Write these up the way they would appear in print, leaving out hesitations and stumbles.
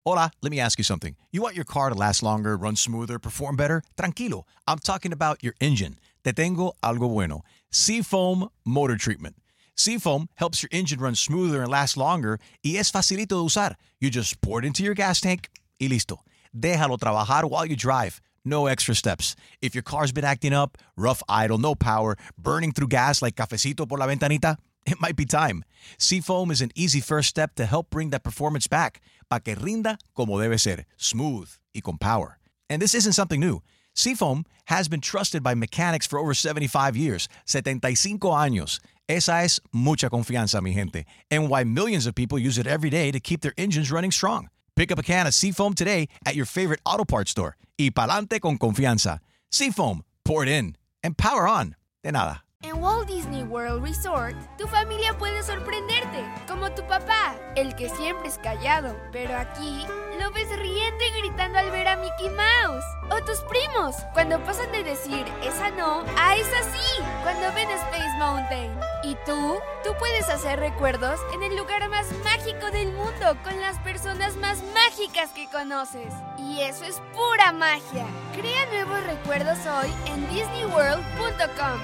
Hola, let me ask you something. You want your car to last longer, run smoother, perform better? Tranquilo. I'm talking about your engine. Te tengo algo bueno. Seafoam Motor Treatment. Seafoam helps your engine run smoother and last longer y es facilito de usar. You just pour it into your gas tank y listo. Déjalo trabajar while you drive. No extra steps. If your car's been acting up, rough idle, no power, burning through gas like cafecito por la ventanita, it might be time. Seafoam is an easy first step to help bring that performance back, para que rinda como debe ser, smooth y con power. And this isn't something new. Seafoam has been trusted by mechanics for over 75 years, 75 años. Esa es mucha confianza, mi gente, and why millions of people use it every day to keep their engines running strong. Pick up a can of Seafoam today at your favorite auto parts store. Y pa'lante con confianza. Seafoam, pour it in, and power on. De nada. En Walt Disney World Resort, tu familia puede sorprenderte, como tu papá, el que siempre es callado, pero aquí lo ves riendo y gritando al ver a Mickey Mouse. O tus primos, cuando pasan de decir esa no a esa sí, cuando ven Space Mountain. Y tú puedes hacer recuerdos en el lugar más mágico del mundo, con las personas más mágicas que conoces. Y eso es pura magia. Crea nuevos recuerdos hoy en disneyworld.com.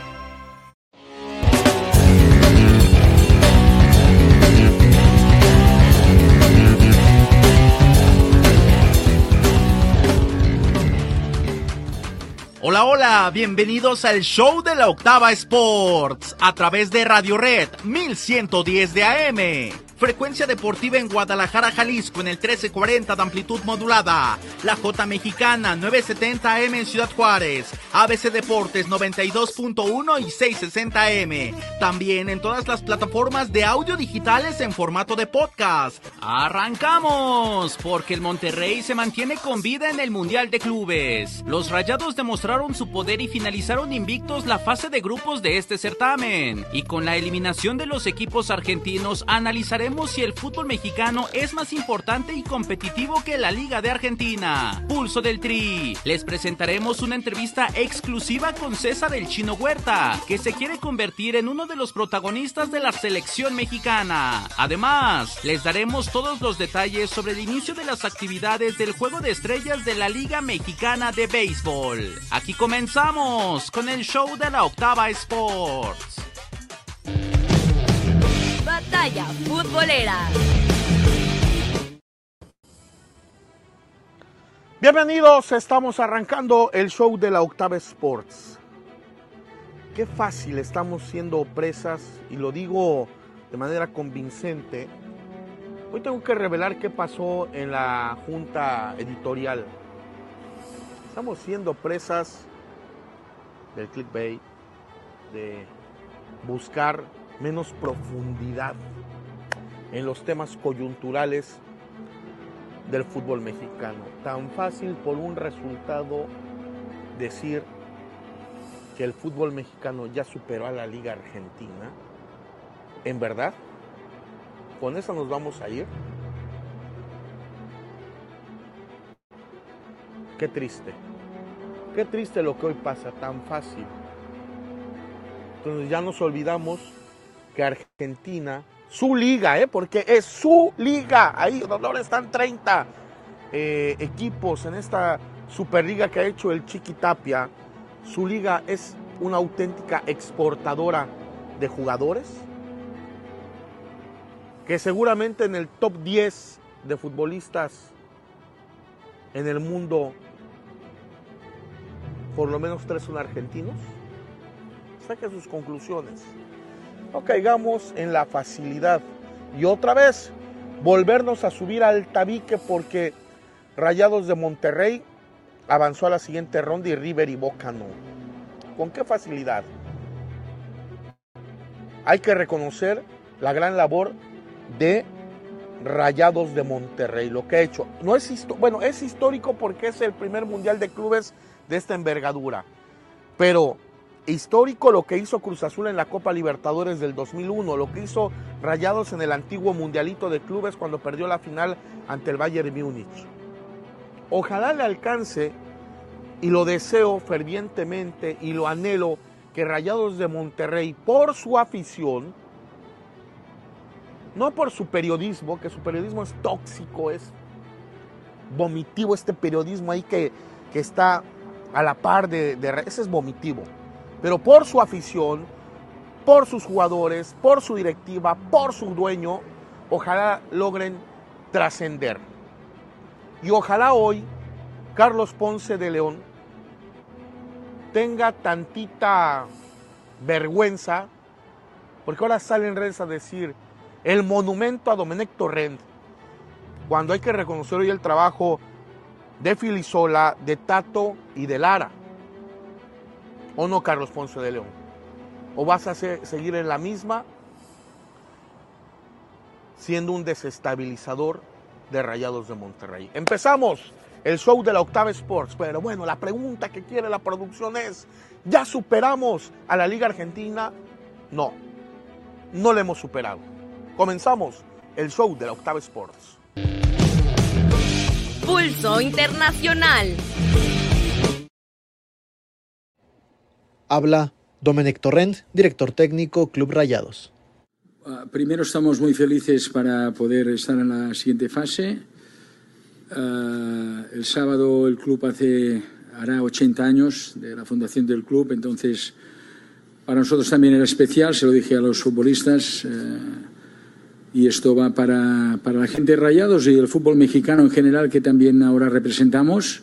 Hola, hola, bienvenidos al show de la Octava Sports, a través de Radio Red 1110 de AM. Frecuencia deportiva en Guadalajara, Jalisco, en el 1340 de amplitud modulada. La J Mexicana, 970 AM en Ciudad Juárez. ABC Deportes, 92.1 y 660 AM. También en todas las plataformas de audio digitales en formato de podcast. ¡Arrancamos! Porque el Monterrey se mantiene con vida en el Mundial de Clubes. Los Rayados demostraron su poder y finalizaron invictos la fase de grupos de este certamen. Y con la eliminación de los equipos argentinos, analizaremos si el fútbol mexicano es más importante y competitivo que la Liga de Argentina. Pulso del Tri. Les presentaremos una entrevista exclusiva con César el Chino Huerta, que se quiere convertir en uno de los protagonistas de la selección mexicana. Además, les daremos todos los detalles sobre el inicio de las actividades del Juego de Estrellas de la Liga Mexicana de Béisbol. Aquí comenzamos con el show de la Octava Sports. Batalla futbolera. Bienvenidos, estamos arrancando el show de la Octava Sports. Qué fácil estamos siendo presas, y lo digo de manera convincente. Hoy tengo que revelar qué pasó en la junta editorial. Estamos siendo presas del clickbait, de buscar menos profundidad en los temas coyunturales del fútbol mexicano. Tan fácil por un resultado decir que el fútbol mexicano ya superó a la Liga Argentina. ¿En verdad? ¿Con eso nos vamos a ir? Qué triste. Qué triste lo que hoy pasa, tan fácil. Entonces ya nos olvidamos que Argentina, su liga, porque es su liga, ahí donde están 30 equipos en esta superliga que ha hecho el Chiqui Tapia, su liga es una auténtica exportadora de jugadores, que seguramente en el top 10 de futbolistas en el mundo, por lo menos 3 son argentinos. Saque sus conclusiones. No caigamos en la facilidad y otra vez volvernos a subir al tabique, porque Rayados de Monterrey avanzó a la siguiente ronda y River y Boca no. ¿Con qué facilidad? Hay que reconocer la gran labor de Rayados de Monterrey, lo que ha hecho. No es es histórico porque es el primer mundial de clubes de esta envergadura, pero histórico lo que hizo Cruz Azul en la Copa Libertadores del 2001, lo que hizo Rayados en el antiguo Mundialito de Clubes cuando perdió la final ante el Bayern Múnich. Ojalá le alcance, y lo deseo fervientemente y lo anhelo, que Rayados de Monterrey, por su afición, no por su periodismo, que su periodismo es tóxico, es vomitivo, este periodismo ahí que está a la par ese es vomitivo. Pero por su afición, por sus jugadores, por su directiva, por su dueño, ojalá logren trascender. Y ojalá hoy Carlos Ponce de León tenga tantita vergüenza, porque ahora salen redes a decir el monumento a Domenech Torrent, cuando hay que reconocer hoy el trabajo de Filisola, de Tato y de Lara. ¿O no, Carlos Ponce de León? ¿O vas a seguir en la misma, siendo un desestabilizador de Rayados de Monterrey? Empezamos el show de la Octava Sports, pero bueno, la pregunta que quiere la producción es, ¿ya superamos a la Liga Argentina? No, no la hemos superado. Comenzamos el show de la Octava Sports. Pulso Internacional. Habla Domenech Torrent, director técnico, Club Rayados. Primero estamos muy felices para poder estar en la siguiente fase. El sábado el club hará 80 años de la fundación del club, entonces para nosotros también era especial, se lo dije a los futbolistas, y esto va para la gente de Rayados y el fútbol mexicano en general, que también ahora representamos.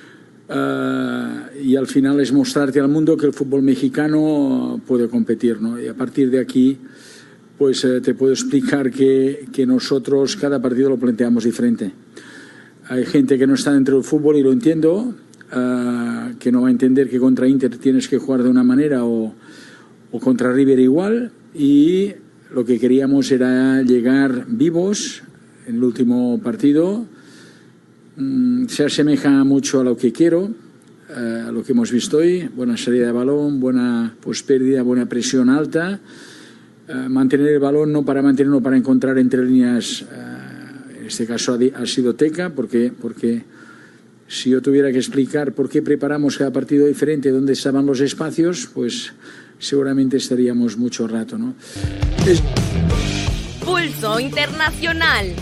Y al final es mostrarte al mundo que el fútbol mexicano puede competir, ¿no? Y a partir de aquí, pues te puedo explicar que nosotros cada partido lo planteamos diferente. Hay gente que no está dentro del fútbol y lo entiendo, que no va a entender que contra Inter tienes que jugar de una manera o contra River igual, y lo que queríamos era llegar vivos en el último partido. Se asemeja mucho a lo que quiero, a lo que hemos visto hoy: buena salida de balón, buena pérdida, buena presión alta, mantener el balón, no para mantenerlo, para encontrar entre líneas. En este caso ha sido Teca, porque si yo tuviera que explicar por qué preparamos cada partido diferente, dónde estaban los espacios, pues seguramente estaríamos mucho rato, ¿no? Pulso Internacional.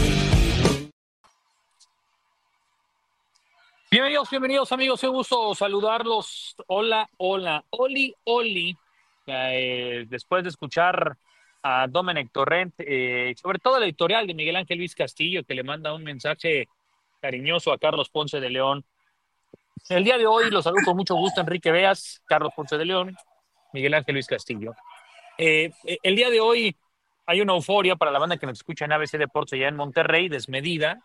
Bienvenidos amigos, un gusto saludarlos. Hola, Oli. Después de escuchar a Domenech Torrent, sobre todo el editorial de Miguel Ángel Luis Castillo, que le manda un mensaje cariñoso a Carlos Ponce de León. El día de hoy los saludo con mucho gusto, Enrique Beas, Carlos Ponce de León, Miguel Ángel Luis Castillo. El día de hoy hay una euforia para la banda que nos escucha en ABC Deportes allá en Monterrey, desmedida,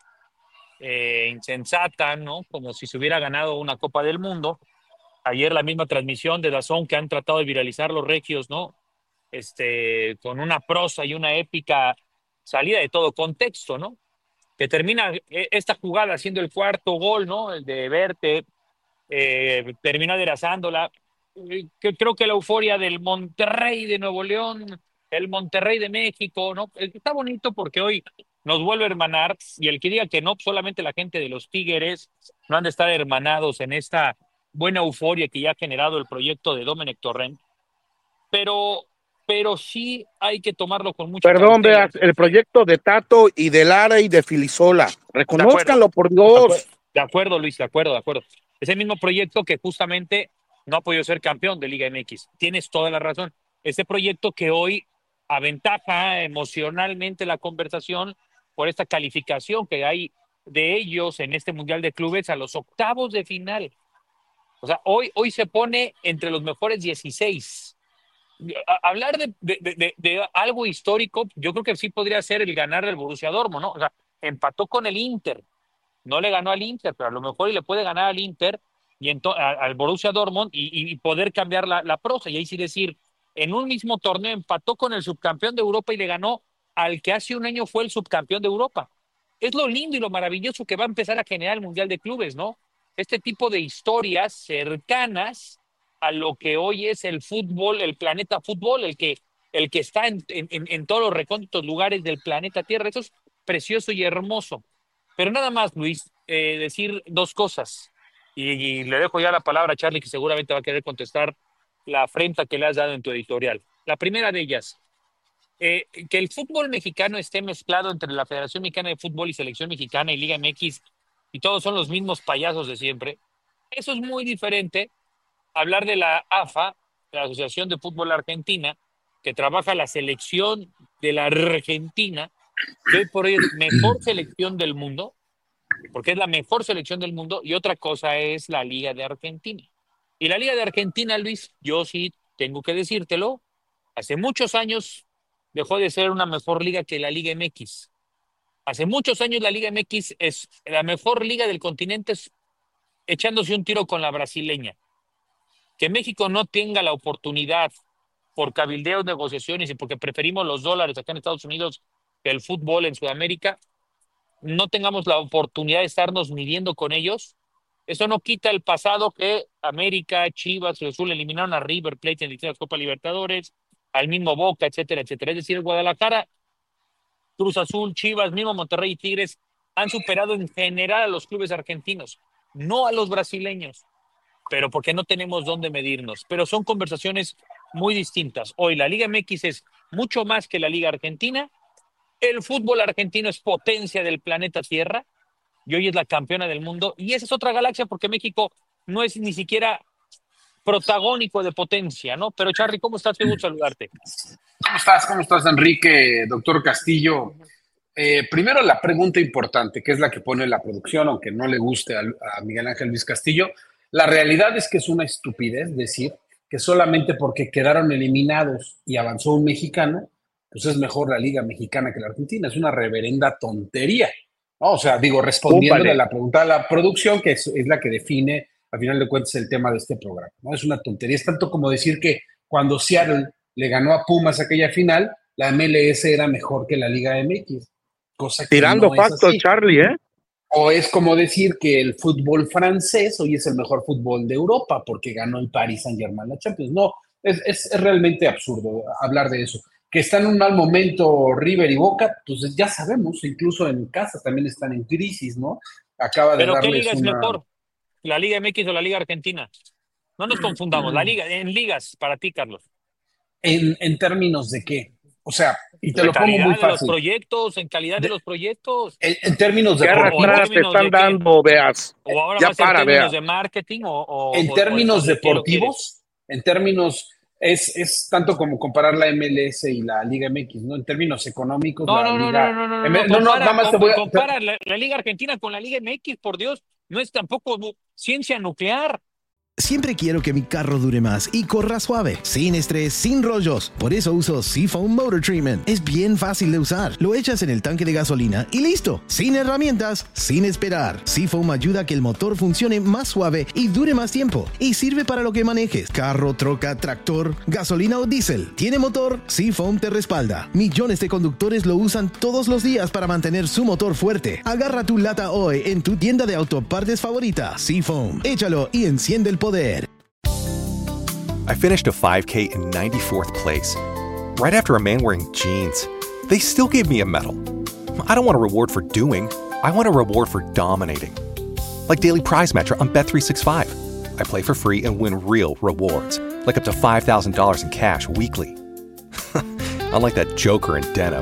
insensata, ¿no? Como si se hubiera ganado una Copa del Mundo. Ayer la misma transmisión de DAZN, que han tratado de viralizar los regios, ¿no? Con una prosa y una épica salida de todo contexto, ¿no? Que termina esta jugada siendo el cuarto gol, ¿no? El de Verte, termina aderezándola. Creo que la euforia del Monterrey de Nuevo León, el Monterrey de México, ¿no? Está bonito porque hoy nos vuelve a hermanar, y el que diga que no, solamente la gente de los Tigres no han de estar hermanados en esta buena euforia que ya ha generado el proyecto de Domenech Torrent, pero sí hay que tomarlo con mucha Perdón, cautela. veas, el proyecto de Tato y de Lara y de Filisola. Reconózcanlo, por Dios. De acuerdo, Luis, de acuerdo. Es el mismo proyecto que justamente no ha podido ser campeón de Liga MX. Tienes toda la razón. Ese proyecto que hoy aventaja emocionalmente la conversación por esta calificación que hay de ellos en este Mundial de Clubes a los octavos de final. O sea, hoy se pone entre los mejores 16. Hablar de algo histórico, yo creo que sí podría ser el ganar del Borussia Dortmund, ¿no? O sea, empató con el Inter, no le ganó al Inter, pero a lo mejor le puede ganar al Inter y al Borussia Dortmund y poder cambiar la prosa. Y ahí sí decir, en un mismo torneo empató con el subcampeón de Europa y le ganó al que hace un año fue el subcampeón de Europa. Es lo lindo y lo maravilloso que va a empezar a generar el Mundial de Clubes, ¿no? Este tipo de historias cercanas a lo que hoy es el fútbol, el planeta fútbol, el que está en todos los recónditos lugares del planeta Tierra. Eso es precioso y hermoso. Pero nada más, Luis, decir dos cosas. Y le dejo ya la palabra a Charlie, que seguramente va a querer contestar la afrenta que le has dado en tu editorial. La primera de ellas, que el fútbol mexicano esté mezclado entre la Federación Mexicana de Fútbol y Selección Mexicana y Liga MX y todos son los mismos payasos de siempre. Eso es muy diferente a hablar de la AFA, la Asociación de Fútbol Argentina, que trabaja la selección de la Argentina, que hoy por hoy es mejor selección del mundo, porque es la mejor selección del mundo, y otra cosa es la Liga de Argentina. Y la Liga de Argentina, Luis, yo sí tengo que decírtelo, hace muchos años dejó de ser una mejor liga que la Liga MX. Hace muchos años la Liga MX es la mejor liga del continente, echándose un tiro con la brasileña. Que México no tenga la oportunidad por cabildeos, negociaciones y porque preferimos los dólares acá en Estados Unidos que el fútbol en Sudamérica, no tengamos la oportunidad de estarnos midiendo con ellos. Eso no quita el pasado que América, Chivas, Cruz Azul eliminaron a River Plate en distintas Copa Libertadores, al mismo Boca, etcétera, etcétera. Es decir, el Guadalajara, Cruz Azul, Chivas, mismo Monterrey y Tigres han superado en general a los clubes argentinos, no a los brasileños, pero porque no tenemos dónde medirnos. Pero son conversaciones muy distintas. Hoy la Liga MX es mucho más que la Liga Argentina. El fútbol argentino es potencia del planeta Tierra y hoy es la campeona del mundo. Y esa es otra galaxia porque México no es ni siquiera protagónico de potencia, ¿no? Pero Charly, ¿cómo estás? Qué gusto saludarte. ¿Cómo estás? ¿Cómo estás, Enrique? Doctor Castillo. Primero la pregunta importante, que es la que pone la producción, aunque no le guste a Miguel Ángel Luis Castillo. La realidad es que es una estupidez decir que solamente porque quedaron eliminados y avanzó un mexicano, pues es mejor la Liga Mexicana que la Argentina. Es una reverenda tontería, ¿no? O sea, digo, respondiéndole a la pregunta de la producción, que es la que define, al final de cuentas, el tema de este programa, ¿no? Es una tontería. Es tanto como decir que cuando Seattle le ganó a Pumas aquella final, la MLS era mejor que la Liga MX. Cosa que Tirando no factos, es así. Charly, ¿eh? O es como decir que el fútbol francés hoy es el mejor fútbol de Europa porque ganó el Paris Saint-Germain la Champions. No, es realmente absurdo hablar de eso. Que están en un mal momento River y Boca, pues ya sabemos, incluso en casa también están en crisis, ¿no? Acaba de ¿Pero qué darles liga es mejor? ¿La Liga MX o la Liga Argentina? No nos confundamos. La liga, en ligas, para ti, Carlos. ¿En términos de qué? O sea, y te En lo pongo calidad muy de los fácil. proyectos, en calidad de los proyectos. En términos de ¿Qué arrastradas te términos están de qué? dando, Veas? O ahora Ya va a ser para, términos Vea. de marketing En términos ¿de qué lo quieres? deportivos, en términos, es tanto como comparar la MLS y la Liga MX, ¿no? En términos económicos, No, la Liga... Compara, nada más te voy a... compara la Liga Argentina con la Liga MX, por Dios. No es tampoco ciencia nuclear. Siempre quiero que mi carro dure más y corra suave, sin estrés, sin rollos. Por eso uso Seafoam Motor Treatment. Es bien fácil de usar. Lo echas en el tanque de gasolina y listo. Sin herramientas, sin esperar. Seafoam ayuda a que el motor funcione más suave y dure más tiempo. Y sirve para lo que manejes. Carro, troca, tractor, gasolina o diésel. ¿Tiene motor? Seafoam te respalda. Millones de conductores lo usan todos los días para mantener su motor fuerte. Agarra tu lata hoy en tu tienda de autopartes favorita. Seafoam. Échalo y enciende el poder. I finished a 5K in 94th place, right after a man wearing jeans. They still gave me a medal. I don't want a reward for doing. I want a reward for dominating. Like Daily Prize Match on Bet365. I play for free and win real rewards, like up to $5,000 in cash weekly. Unlike that joker in denim.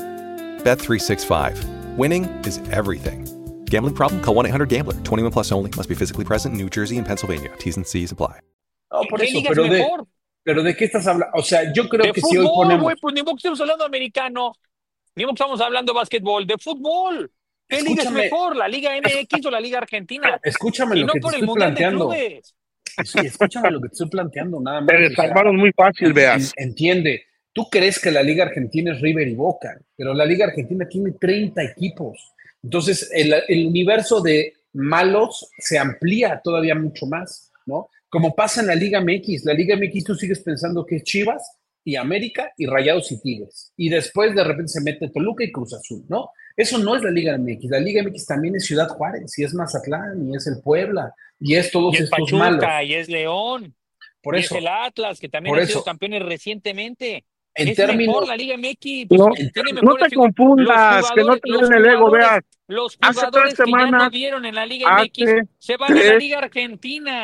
Bet365. Winning is everything. Gambling problem? Call 1-800-GAMBLER. 21 plus only. Must be physically present in New Jersey and Pennsylvania. T's and C's apply. No, por ¿Qué eso, liga es mejor? pero ¿de qué estás hablando? O sea, yo creo De que fútbol, si hoy ponemos... güey, pues ni modo que estamos hablando de americano, ni modo que estamos hablando de básquetbol, de fútbol. ¿Qué liga es Escúchame. mejor, la Liga MX o la Liga Argentina? Escúchame Y lo no que te por el estoy Mundial de planteando. Clubes. Sí, escúchame lo que te estoy planteando, nada más. Te O sea, desarmaron muy fácil, Veas. entiende, tú crees que la Liga Argentina es River y Boca, pero la Liga Argentina tiene 30 equipos. Entonces, el universo de malos se amplía todavía mucho más, ¿no? Como pasa en la Liga MX. La Liga MX tú sigues pensando que es Chivas y América y Rayados y Tigres. Y después de repente se mete Toluca y Cruz Azul, ¿no? Eso no es la Liga MX. La Liga MX también es Ciudad Juárez, y es Mazatlán, y es el Puebla, y es todos Y es estos Pachuca, malos. y es León, Por y eso, es el Atlas, que también por han sido eso. campeones recientemente. En Es términos, mejor la Liga MX, No, tiene no mejores te confundas, que no te den el ego, Veas. Los Hace jugadores 3 que ya no semanas, dieron en la Liga hace MX se van a la 3 Liga Argentina.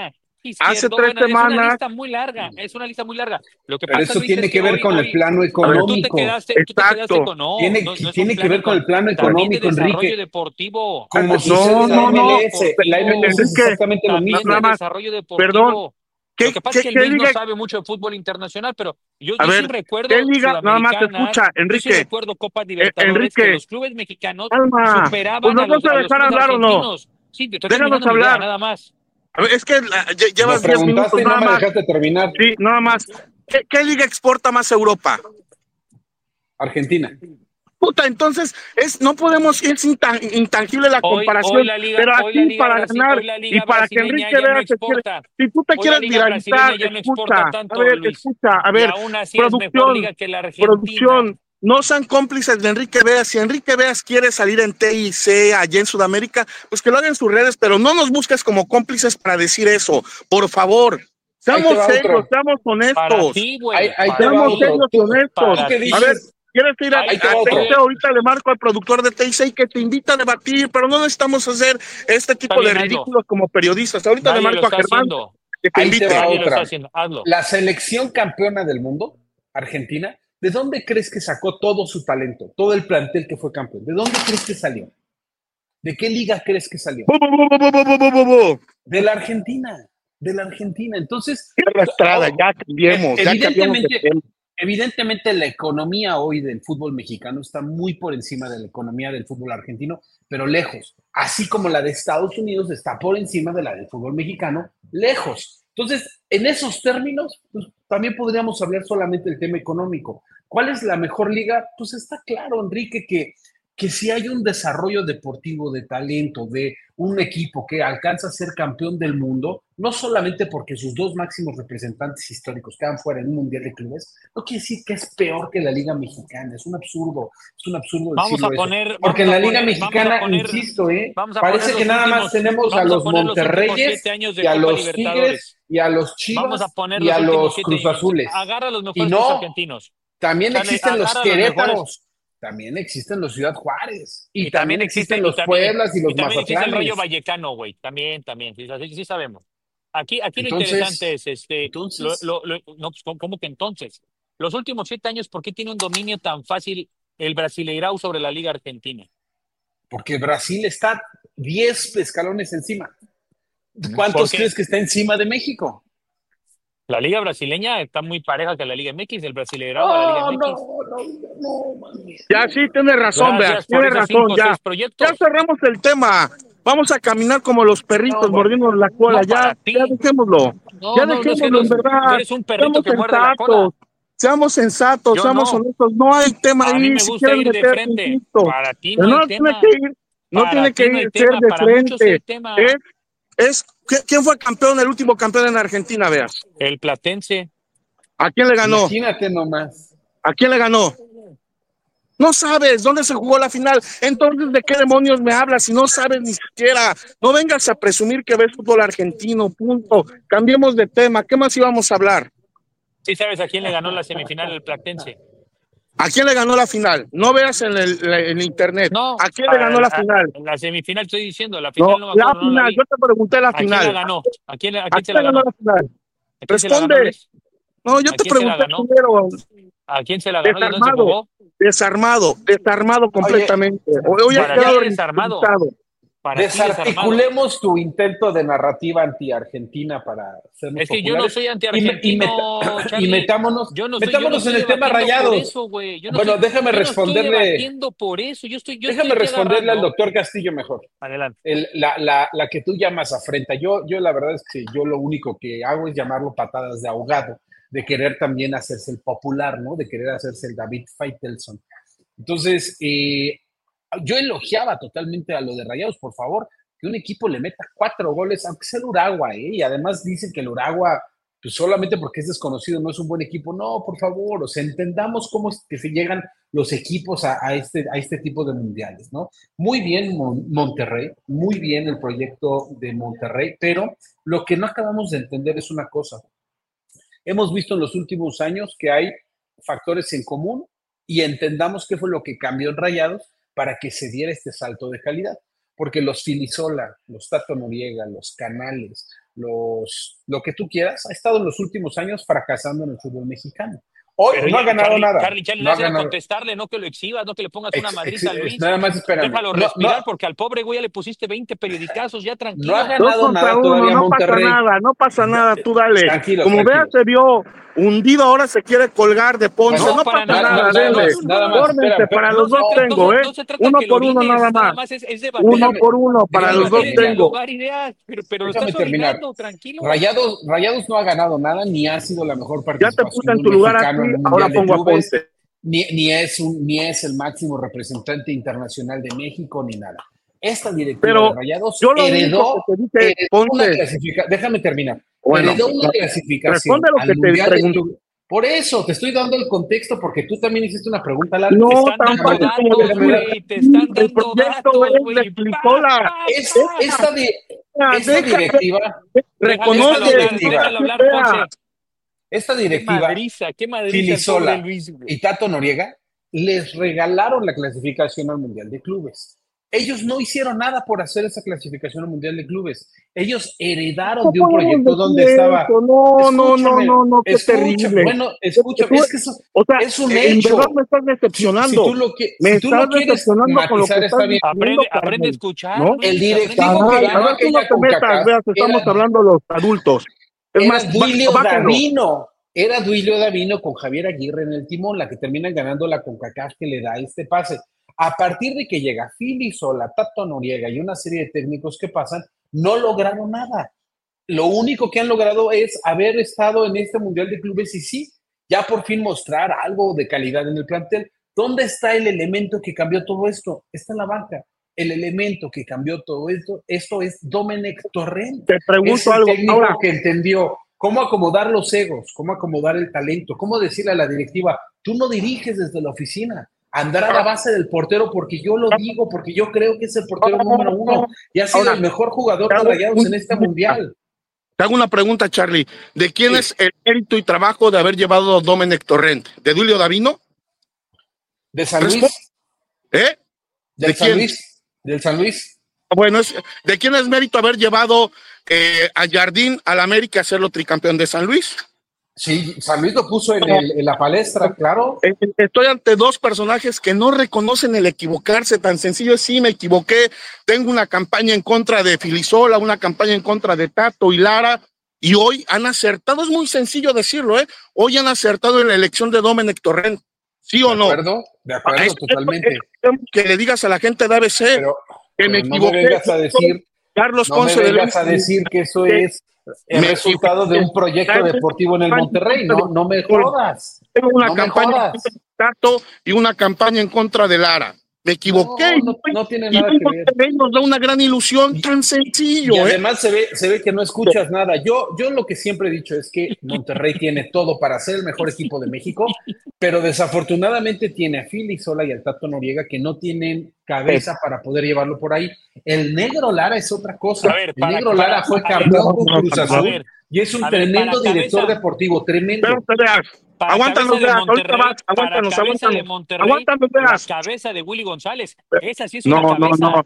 Hace 3 Es una semanas. lista muy larga, es una lista muy larga. Lo que Pero pasa, eso Luis, tiene es que ver hoy, con el plano económico. tú te quedaste con, no, Tiene no es un que plan ver con el plano también de económico, desarrollo Enrique. deportivo. Como sucede en la MLS. La MLS es Enrique, exactamente lo También mismo. de desarrollo deportivo. Perdón. Lo que pasa es que el ¿Qué Luis no liga? sabe mucho de fútbol internacional, pero yo A sí ver, recuerdo ¿qué liga? Nada más Sudamericanas, escucha, yo sí Enrique. recuerdo Copas Libertadores que Enrique, los clubes mexicanos calma. Pues superaban nos a los vas a dejar clubes hablar o no. argentinos. Sí, te estoy Déjanos terminando mi idea, hablar. nada más. A ver, es que llevas Me 10 minutos preguntaste y no nada me más. dejaste terminar. Sí, nada más. ¿Qué liga exporta más a Europa? Argentina. Puta, entonces no podemos, es intangible la comparación, Hoy la liga, pero hoy la aquí liga para Brasil, ganar hoy la y liga para que brasileña Enrique ya no vea que quiere, exporta. si tú te Hoy la quieres liga viralizar, brasileña ya no escucha, exporta tanto, a ver, Luis. escucha, a Y ver, aún así es mejor liga que la Argentina. producción, no sean cómplices de Enrique Veas. Si Enrique Veas quiere salir en TIC allá en Sudamérica, pues que lo haga en sus redes, pero no nos busques como cómplices para decir eso, por favor. Seamos serios, seamos honestos. Para ti, güey. Seamos serios y honestos. ¿Tú qué dices? A ver, ¿quieres ir a TIC? Ahorita le marco al productor de TIC que te invita a debatir, pero no necesitamos hacer este tipo de ridículos como periodistas. Ahorita le marco a Germán que te Ahí invite. te va Nadie lo otra. está haciendo, hazlo. La selección campeona del mundo, Argentina, ¿de dónde crees que sacó todo su talento, todo el plantel que fue campeón? ¿De dónde crees que salió? ¿De qué liga crees que salió? De la Argentina, de la Argentina. Entonces, ya cambiemos, evidentemente la economía hoy del fútbol mexicano está muy por encima de la economía del fútbol argentino, pero lejos. Así como la de Estados Unidos está por encima de la del fútbol mexicano, lejos. Entonces, en esos términos, pues, también podríamos hablar solamente del tema económico. ¿Cuál es la mejor liga? Pues está claro, Enrique, que si hay un desarrollo deportivo de talento, de un equipo que alcanza a ser campeón del mundo, no solamente porque sus dos máximos representantes históricos quedan fuera en un mundial de clubes, no quiere decir que es peor que la Liga Mexicana. Es un absurdo decirlo eso. Porque en la Liga Mexicana, insisto, parece que nada más tenemos a los Monterreyes y a los Tigres y a los Chivas y a los Cruz Azules. Agarra a los Y mejores no, argentinos. también Chale, existen los agarra a los Querétaros. mejores. También existen los Ciudad Juárez. Y también también existen los Pueblas y los también existe el Mazatlanes. Rayo Vallecano, güey. También. Sí sabemos. Aquí Entonces, lo interesante es no, pues, ¿cómo que entonces? Los últimos 7 años, ¿por qué tiene un dominio tan fácil el Brasileirao sobre la Liga Argentina? Porque Brasil está 10 escalones encima. ¿Cuántos crees que está encima de México? La Liga Brasileña está muy pareja que la Liga MX, el Brasileirao a la Liga MX. Ya sí, tienes razón, Bea, tienes razón, ya cerramos el tema. Vamos a caminar como los perritos mordiendo la cola, ya dejémoslo. Dejémoslo, en verdad. Eres un perrito que muerde la cola. Seamos sensatos, seamos honestos. No hay tema ahí. A mí me si gusta ir de frente. Insisto. Para ti no hay tema. No tiene que ir ser de frente. ¿Quién fue campeón, el último campeón en Argentina, Veas? El Platense. ¿A quién le ganó? Imagínate nomás. ¿A quién le ganó? No sabes dónde se jugó la final. Entonces, ¿de qué demonios me hablas si no sabes ni siquiera? No vengas a presumir que ves fútbol argentino, punto. Cambiemos de tema. ¿Qué más íbamos a hablar? Sí sabes a quién le ganó la semifinal el Platense. ¿A quién le ganó la final? No veas en internet. No, ¿A quién le ganó la final? La semifinal estoy diciendo, la final no me acuerdo. La final, yo te pregunté la final. ¿A quién la ganó? ¿A quién se la la ganó? La final? Responde. No, yo te pregunté primero. ¿A quién se la ganó? ¿Y dónde se jugó? Desarmado completamente. Hoy ha quedado desarmado. Desarticulemos tu intento de narrativa anti-argentina para sernos Es que yo no soy anti-argentino, y metámonos en el tema Rayados. Bueno, déjame responderle. Déjame responderle al doctor Castillo mejor. Adelante. La que tú llamas afrenta. Yo la verdad es que yo lo único que hago es llamarlo patadas de ahogado, de querer también hacerse el popular, ¿no? De querer hacerse el David Faitelson. Entonces, yo elogiaba totalmente a lo de Rayados, por favor, que un equipo le meta 4 goles, aunque sea el Urawa, y además dicen que el Urawa, pues solamente porque es desconocido, no es un buen equipo. No, por favor, o sea, entendamos cómo es que se llegan los equipos a este tipo de mundiales, ¿no? Muy bien Monterrey, muy bien el proyecto de Monterrey, pero lo que no acabamos de entender es una cosa. Hemos visto en los últimos años que hay factores en común y entendamos qué fue lo que cambió en Rayados para que se diera este salto de calidad. Porque los Filisola, los Tato Noriega, los Canales, lo que tú quieras, ha estado en los últimos años fracasando en el fútbol mexicano. Hoy Pero no ha ganado nada. Charlie, no ha no ganado. contestarle, no que lo exhibas, no que le pongas una madriza a Luis. Nada más espérame. Déjalo respirar, porque al pobre güey ya le pusiste 20 periodicazos, ya tranquilo. No ha ganado nada todavía Monterrey. No pasa nada, tú dale. Tranquilo, Como veas, se vio hundido, ahora se quiere colgar de Ponce. No pasa nada, dele. Fórmense, para los dos tengo, uno por uno nada más. Uno por uno, para los dos tengo. Pero déjame terminar. Tranquilo. Rayados no ha ganado nada, ni ha sido la mejor participación. Ya te puse en tu lugar aquí, ahora pongo a Ponce. Ni es el máximo representante internacional de México, ni nada. Esta directiva de Rayados heredó una clasificación. Déjame terminar. Heredó una clasificación al Mundial de Clubes. Por eso, te estoy dando el contexto, porque tú también hiciste una pregunta larga. No, tan fácil como te están dando el proyecto güey. Esta directiva reconoce. Esta directiva, Filisola y Tato Noriega, les regalaron la clasificación al Mundial de Clubes. Ellos no hicieron nada por hacer esa clasificación al Mundial de Clubes. Ellos heredaron de un proyecto donde estaba... No, qué terrible. Bueno, escúchame, es que eso es un hecho. En verdad me estás decepcionando. Si tú lo quieres matizar, está bien. Aprende a escuchar. ¿No? El directivo que ganó aquella CONCACAF estamos hablando los adultos. Era Duilio Davino con Javier Aguirre en el timón, la que termina ganando la CONCACAF, que le da este pase. A partir de que llega Filisola, Tato Noriega y una serie de técnicos que pasan, no lograron nada. Lo único que han logrado es haber estado en este Mundial de Clubes y sí, ya por fin mostrar algo de calidad en el plantel. ¿Dónde está el elemento que cambió todo esto? Está en la banca. El elemento que cambió todo esto es Domenech Torrent. Te pregunto es el algo técnico ahora, que entendió cómo acomodar los egos, cómo acomodar el talento, cómo decirle a la directiva, tú no diriges desde la oficina, andar a la base del portero porque yo lo digo, porque yo creo que es el portero número uno y ha sido el mejor jugador de Rayados en este mundial. Te hago una pregunta, Charlie. ¿De quién es el mérito y trabajo de haber llevado a Domenech Torrent? ¿De Duilio Davino? ¿De San Luis? ¿De quién? Del San Luis. Bueno, ¿de quién es mérito haber llevado a Jardín al América a serlo tricampeón de San Luis? Sí, San Luis lo puso en la palestra, claro. Estoy ante dos personajes que no reconocen el equivocarse. Tan sencillo es, sí, me equivoqué. Tengo una campaña en contra de Filisola, una campaña en contra de Tato y Lara, y hoy han acertado. Es muy sencillo decirlo, hoy han acertado en la elección de Domenech Torrent. ¿Sí o no? De acuerdo, totalmente. Que le digas a la gente de ABC que me equivoqué. No me vengas a decir, Carlos Ponce a decir que eso es el resultado de un proyecto deportivo en el Monterrey. No me jodas. Tengo una campaña contra Tato y una campaña en contra de Lara. Me equivoqué. No tiene nada que ver. Nos da una gran ilusión, tan sencillo. Y además se ve que no escuchas nada. Yo lo que siempre he dicho es que Monterrey tiene todo para ser el mejor equipo de México, pero desafortunadamente tiene a Filisola y al Tato Noriega que no tienen cabeza para poder llevarlo por ahí. El Negro Lara es otra cosa. El Negro Lara fue campeón con Cruz Azul y es un tremendo director deportivo, tremendo. Aguántanos, aguántanos. La cabeza de Willy González. Esa sí es una cabeza.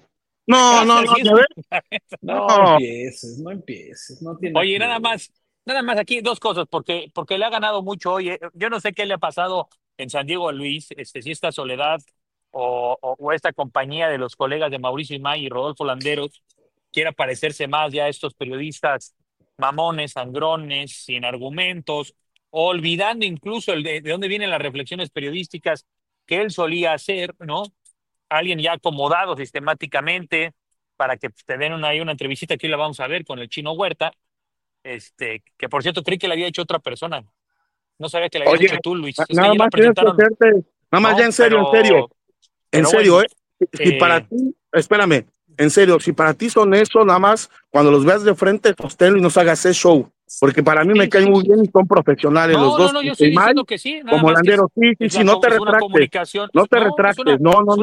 No empieces. No tiene. Oye, nada más aquí dos cosas, porque le ha ganado mucho hoy. Yo no sé qué le ha pasado en San Diego a Luis, si esta soledad o esta compañía de los colegas de Mauricio Imay y Rodolfo Landeros quiera parecerse más ya a estos periodistas mamones, sangrones, sin argumentos, olvidando incluso de dónde vienen las reflexiones periodísticas que él solía hacer, ¿no? Alguien ya acomodado sistemáticamente para que te den ahí una entrevista que hoy la vamos a ver con el Chino Huerta, que por cierto creí que la había hecho otra persona. No sabía que la había hecho tú, Luis. Nada más ya en serio, si para ti, espérame, en serio, si para ti son eso, nada más, cuando los veas de frente, sosténlo y nos hagas ese show. Porque para mí me caen muy bien y son profesionales los dos. No, yo estoy diciendo que sí. Como Landeros, sí, no te retractes. No te retractes.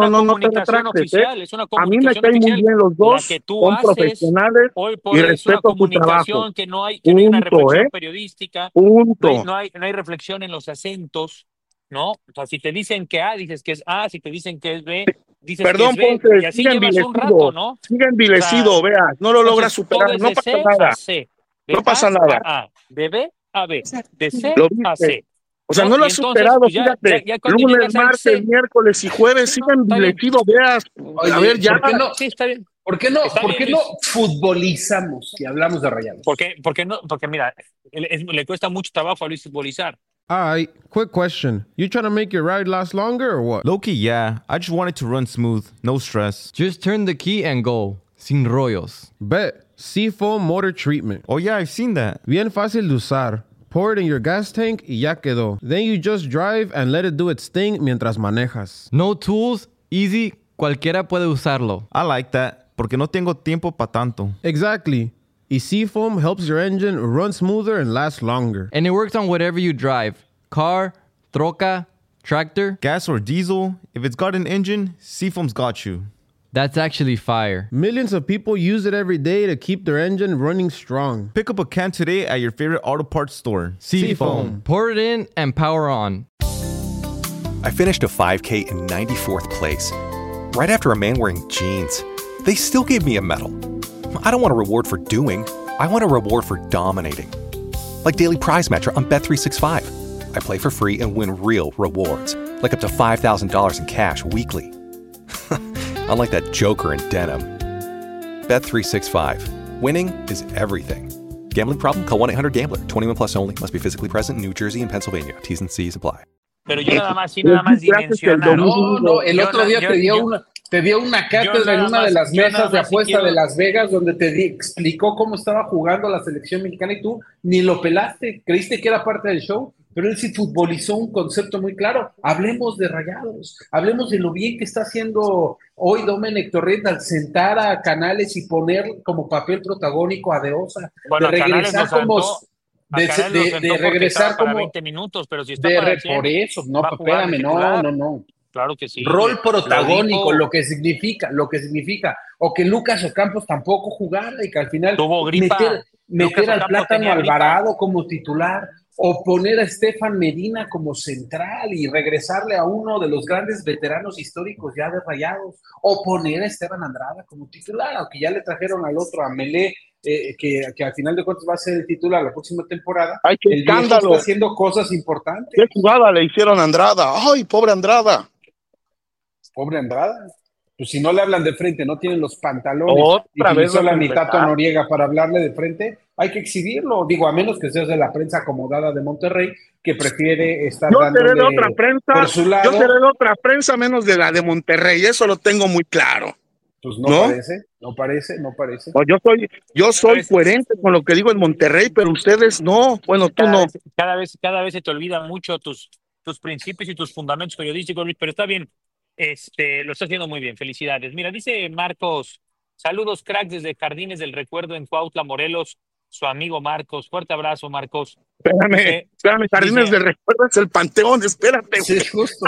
A mí me caen muy bien los dos, son profesionales y respeto su trabajo. Que no hay una reflexión periodística. Punto. No hay reflexión en los acentos, ¿no? O sea, si te dicen que A, dices que es A, si te dicen que es B, dices perdón, que es B. Ponce, Y así llevas un rato, ¿no? Sigue envilecido, veas, no lo logras superar, no pasa nada. No pasa nada. A A, de B a B, de C Lo a viste. C. O sea, ¿no? no lo Y has entonces, superado, pues fíjate. ya cuando Lunes, llegas al martes, C, miércoles y jueves, sigan está bien. envilecido, veas. Oye, A ver, ya. ¿por qué no? Sí, está bien. ¿Por qué no, Está ¿por bien, qué no Luis. futbolizamos si hablamos de Rayados? Porque no, porque mira, le cuesta mucho trabajo a Luis futbolizar. All right, quick question. You trying to make your ride last longer or what? Low-key, yeah. I just want it to run smooth, no stress. Just turn the key and go. Sin rollos. Bet. Seafoam Motor Treatment. Oh yeah, I've seen that. Bien fácil de usar. Pour it in your gas tank y ya quedó. Then you just drive and let it do its thing mientras manejas. No tools, easy, cualquiera puede usarlo. I like that, porque no tengo tiempo pa' tanto. Exactly. Y Seafoam helps your engine run smoother and last longer. And it works on whatever you drive. Car, troca, tractor. Gas or diesel, if it's got an engine, Seafoam's got you. That's actually fire. Millions of people use it every day to keep their engine running strong. Pick up a can today at your favorite auto parts store. Seafoam. Pour it in and power on. I finished a 5K in 94th place. Right after a man wearing jeans. They still gave me a medal. I don't want a reward for doing. I want a reward for dominating. Like Daily Prize Matcher on Bet365. I play for free and win real rewards. Like up to $5,000 in cash weekly. Unlike that joker in denim. Bet365. Winning is everything. Gambling problem? Call 1-800-GAMBLER. 21 plus only. Must be physically present in New Jersey and Pennsylvania. T's and C's apply. Pero yo nada más dimensionar. No, el otro día te dio una cátedra en una de las mesas de apuesta de Las Vegas donde explicó cómo estaba jugando la selección mexicana y tú ni lo pelaste, creíste que era parte del show, pero él sí futbolizó un concepto muy claro. Hablemos de Rayados, hablemos de lo bien que está haciendo hoy Domenech Torrent al sentar a Canales y poner como papel protagónico a De Osa, bueno, de regresar como... De regresar como 20 minutos, pero si está para por eso, no, espérame, no. Claro que sí. Rol protagónico, lo que significa, o que Lucas Ocampos tampoco jugara y que al final tuvo gripa. meter al Plátano Alvarado como titular, o poner a Estefan Medina como central y regresarle a uno de los grandes veteranos históricos ya de Rayados, o poner a Esteban Andrada como titular, aunque ya le trajeron al otro, a Melé, que al final de cuentas va a ser el titular la próxima temporada. ¡Ay, qué escándalo! Está haciendo cosas importantes. ¿Qué jugada le hicieron a Andrada? ¡Ay, pobre Andrada! Pobre Andrada. Pues si no le hablan de frente, no tienen los pantalones. Otra vez la Tato Noriega para hablarle de frente, hay que exhibirlo. Digo, a menos que seas de la prensa acomodada de Monterrey, que prefiere estar dándole de otra prensa, por su lado. Yo seré de otra prensa menos de la de Monterrey, eso lo tengo muy claro. Pues no parece. No, yo soy coherente con lo que digo en Monterrey, pero ustedes no. Bueno, tú no. Cada vez se te olvidan mucho tus principios y tus fundamentos periodísticos, Luis, pero está bien. Lo está haciendo muy bien, felicidades. Mira, dice Marcos, saludos cracks desde Jardines del Recuerdo en Cuautla, Morelos, su amigo Marcos, fuerte abrazo, Marcos. Espérame, Jardines del Recuerdo es el Panteón, espérate. Sí, justo.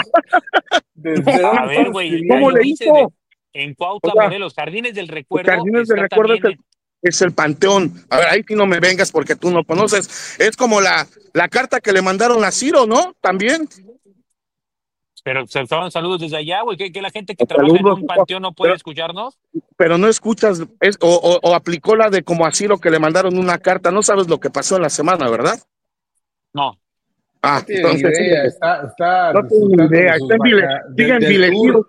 A ver, güey, ¿cómo le hizo? En Cuautla, Morelos, Jardines del Recuerdo. Jardines del Recuerdo es el Panteón. A ver, ahí sí no me vengas porque tú no conoces. Es como la carta que le mandaron a Ciro, ¿no? También. Pero se estaban saludos desde allá, güey, que la gente que trabaja en un panteón no puede escucharnos. Pero no escuchas, o aplicó la de como así lo que le mandaron una carta, no sabes lo que pasó en la semana, ¿verdad? No. No tiene entonces idea, no tiene idea, sigue envilecido.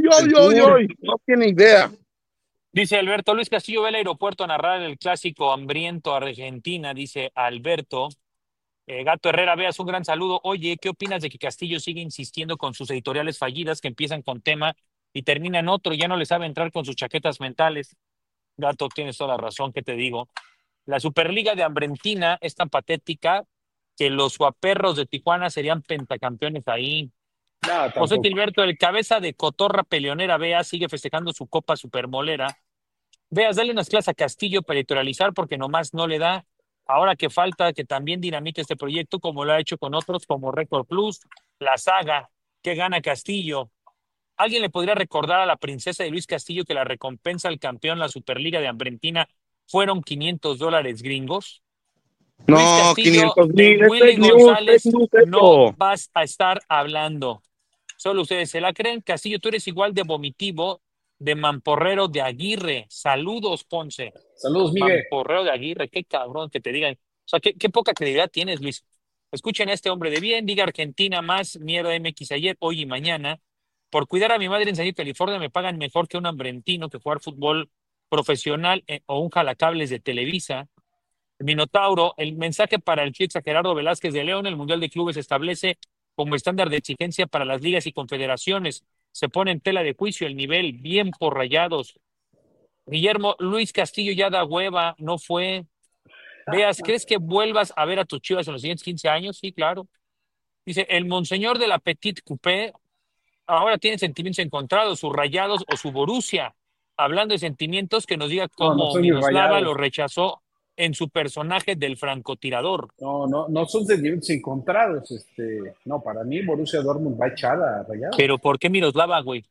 No tiene idea. Dice Alberto, Luis Castillo ve al aeropuerto a narrar el clásico hambriento Argentina, dice Alberto. Gato Herrera, veas un gran saludo. Oye, ¿qué opinas de que Castillo sigue insistiendo con sus editoriales fallidas que empiezan con tema y terminan otro? Ya no le sabe entrar con sus chaquetas mentales. Gato, tienes toda la razón, ¿qué te digo? La Superliga de Hambrentina es tan patética que los guaperros de Tijuana serían pentacampeones ahí. No, José Gilberto, el cabeza de cotorra peleonera, Veas, sigue festejando su copa supermolera. Veas, dale unas clases a Castillo para editorializar porque nomás no le da. Ahora que falta que también dinamite este proyecto como lo ha hecho con otros como Record Plus, La Saga, que gana Castillo. ¿Alguien le podría recordar a la princesa de Luis Castillo que la recompensa al campeón la Superliga de Hambrentina fueron $500 gringos? No, Luis Castillo, 500,000. de Willy González no vas a estar hablando. Solo ustedes se la creen. Castillo, tú eres igual de vomitivo de Mamporrero de Aguirre. Saludos, Ponce. Saludos, Miguel. Mamporrero de Aguirre, qué cabrón que te digan. O sea, qué poca credibilidad tienes, Luis. Escuchen a este hombre de bien, Liga Argentina más Mierda MX ayer, hoy y mañana. Por cuidar a mi madre en San Diego, California, me pagan mejor que un hambrentino que jugar fútbol profesional o un jalacables de Televisa. Minotauro, el mensaje para el Chico Gerardo Velázquez de León, el Mundial de Clubes establece como estándar de exigencia para las ligas y confederaciones. Se pone en tela de juicio el nivel, bien por Rayados. Guillermo, Luis Castillo ya da hueva, no fue. Veas, ¿crees que vuelvas a ver a tus Chivas en los siguientes 15 años? Sí, claro. Dice, el monseñor de la Petit Coupé ahora tiene sentimientos encontrados, sus Rayados o su Borussia. Hablando de sentimientos, que nos diga cómo Miroslava lo rechazó en su personaje del francotirador. No son sentimientos encontrados. No, para mí Borussia Dortmund va echada a Rayados. Pero ¿por qué Miroslava, güey?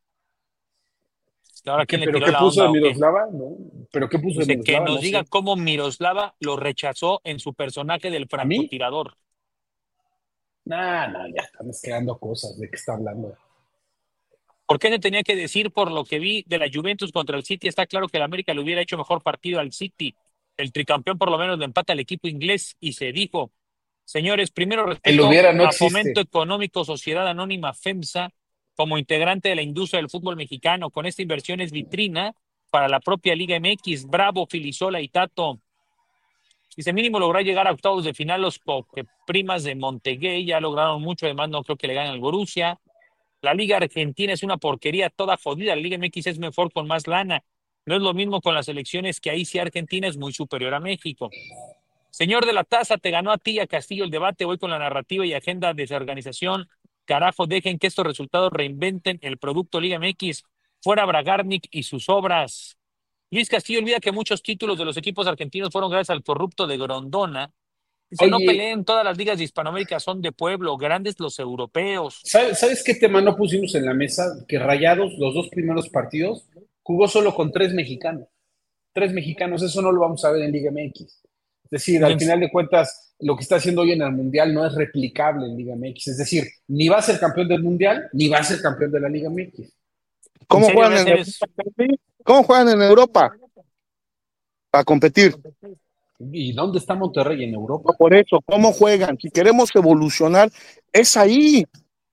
Ahora, ¿quién ¿Pero le tiró qué la puso onda, de Miroslava? No. ¿Pero qué puso de Dice Miroslava? que nos diga cómo Miroslava lo rechazó en su personaje del francotirador. No, ya está mezclando cosas. ¿De qué está hablando? ¿Por qué se tenía que decir? Por lo que vi de la Juventus contra el City, está claro que el América le hubiera hecho mejor partido al City. El tricampeón por lo menos lo empata al equipo inglés y se dijo, señores, primero respeto a Fomento Económico Sociedad Anónima FEMSA como integrante de la industria del fútbol mexicano. Con esta inversión es vitrina para la propia Liga MX. Bravo, Filisola y Tato. Dice, mínimo lograr llegar a octavos de final los primas de Monteguey. Ya lograron mucho, además no creo que le ganen al Borussia. La Liga Argentina es una porquería toda jodida. La Liga MX es mejor con más lana. No es lo mismo con las elecciones, que ahí sí Argentina es muy superior a México. Señor de la Taza, te ganó a ti y a Castillo el debate. Voy con la narrativa y agenda de desorganización. Carajo, dejen que estos resultados reinventen el producto Liga MX. Fuera Bragarnik y sus obras. Luis Castillo olvida que muchos títulos de los equipos argentinos fueron gracias al corrupto de Grondona. Dice, no peleen, todas las ligas de Hispanoamérica son de pueblo, grandes los europeos. ¿Sabes qué tema no pusimos en la mesa? Que Rayados, los 2 primeros partidos, jugó solo con 3 mexicanos. 3 mexicanos, eso no lo vamos a ver en Liga MX. Es decir, al final de cuentas, lo que está haciendo hoy en el Mundial no es replicable en Liga MX. Es decir, ni va a ser campeón del Mundial, ni va a ser campeón de la Liga MX. ¿Cómo juegan en Europa? Para competir. ¿Y dónde está Monterrey en Europa? Por eso, ¿cómo juegan? Si queremos evolucionar, es ahí.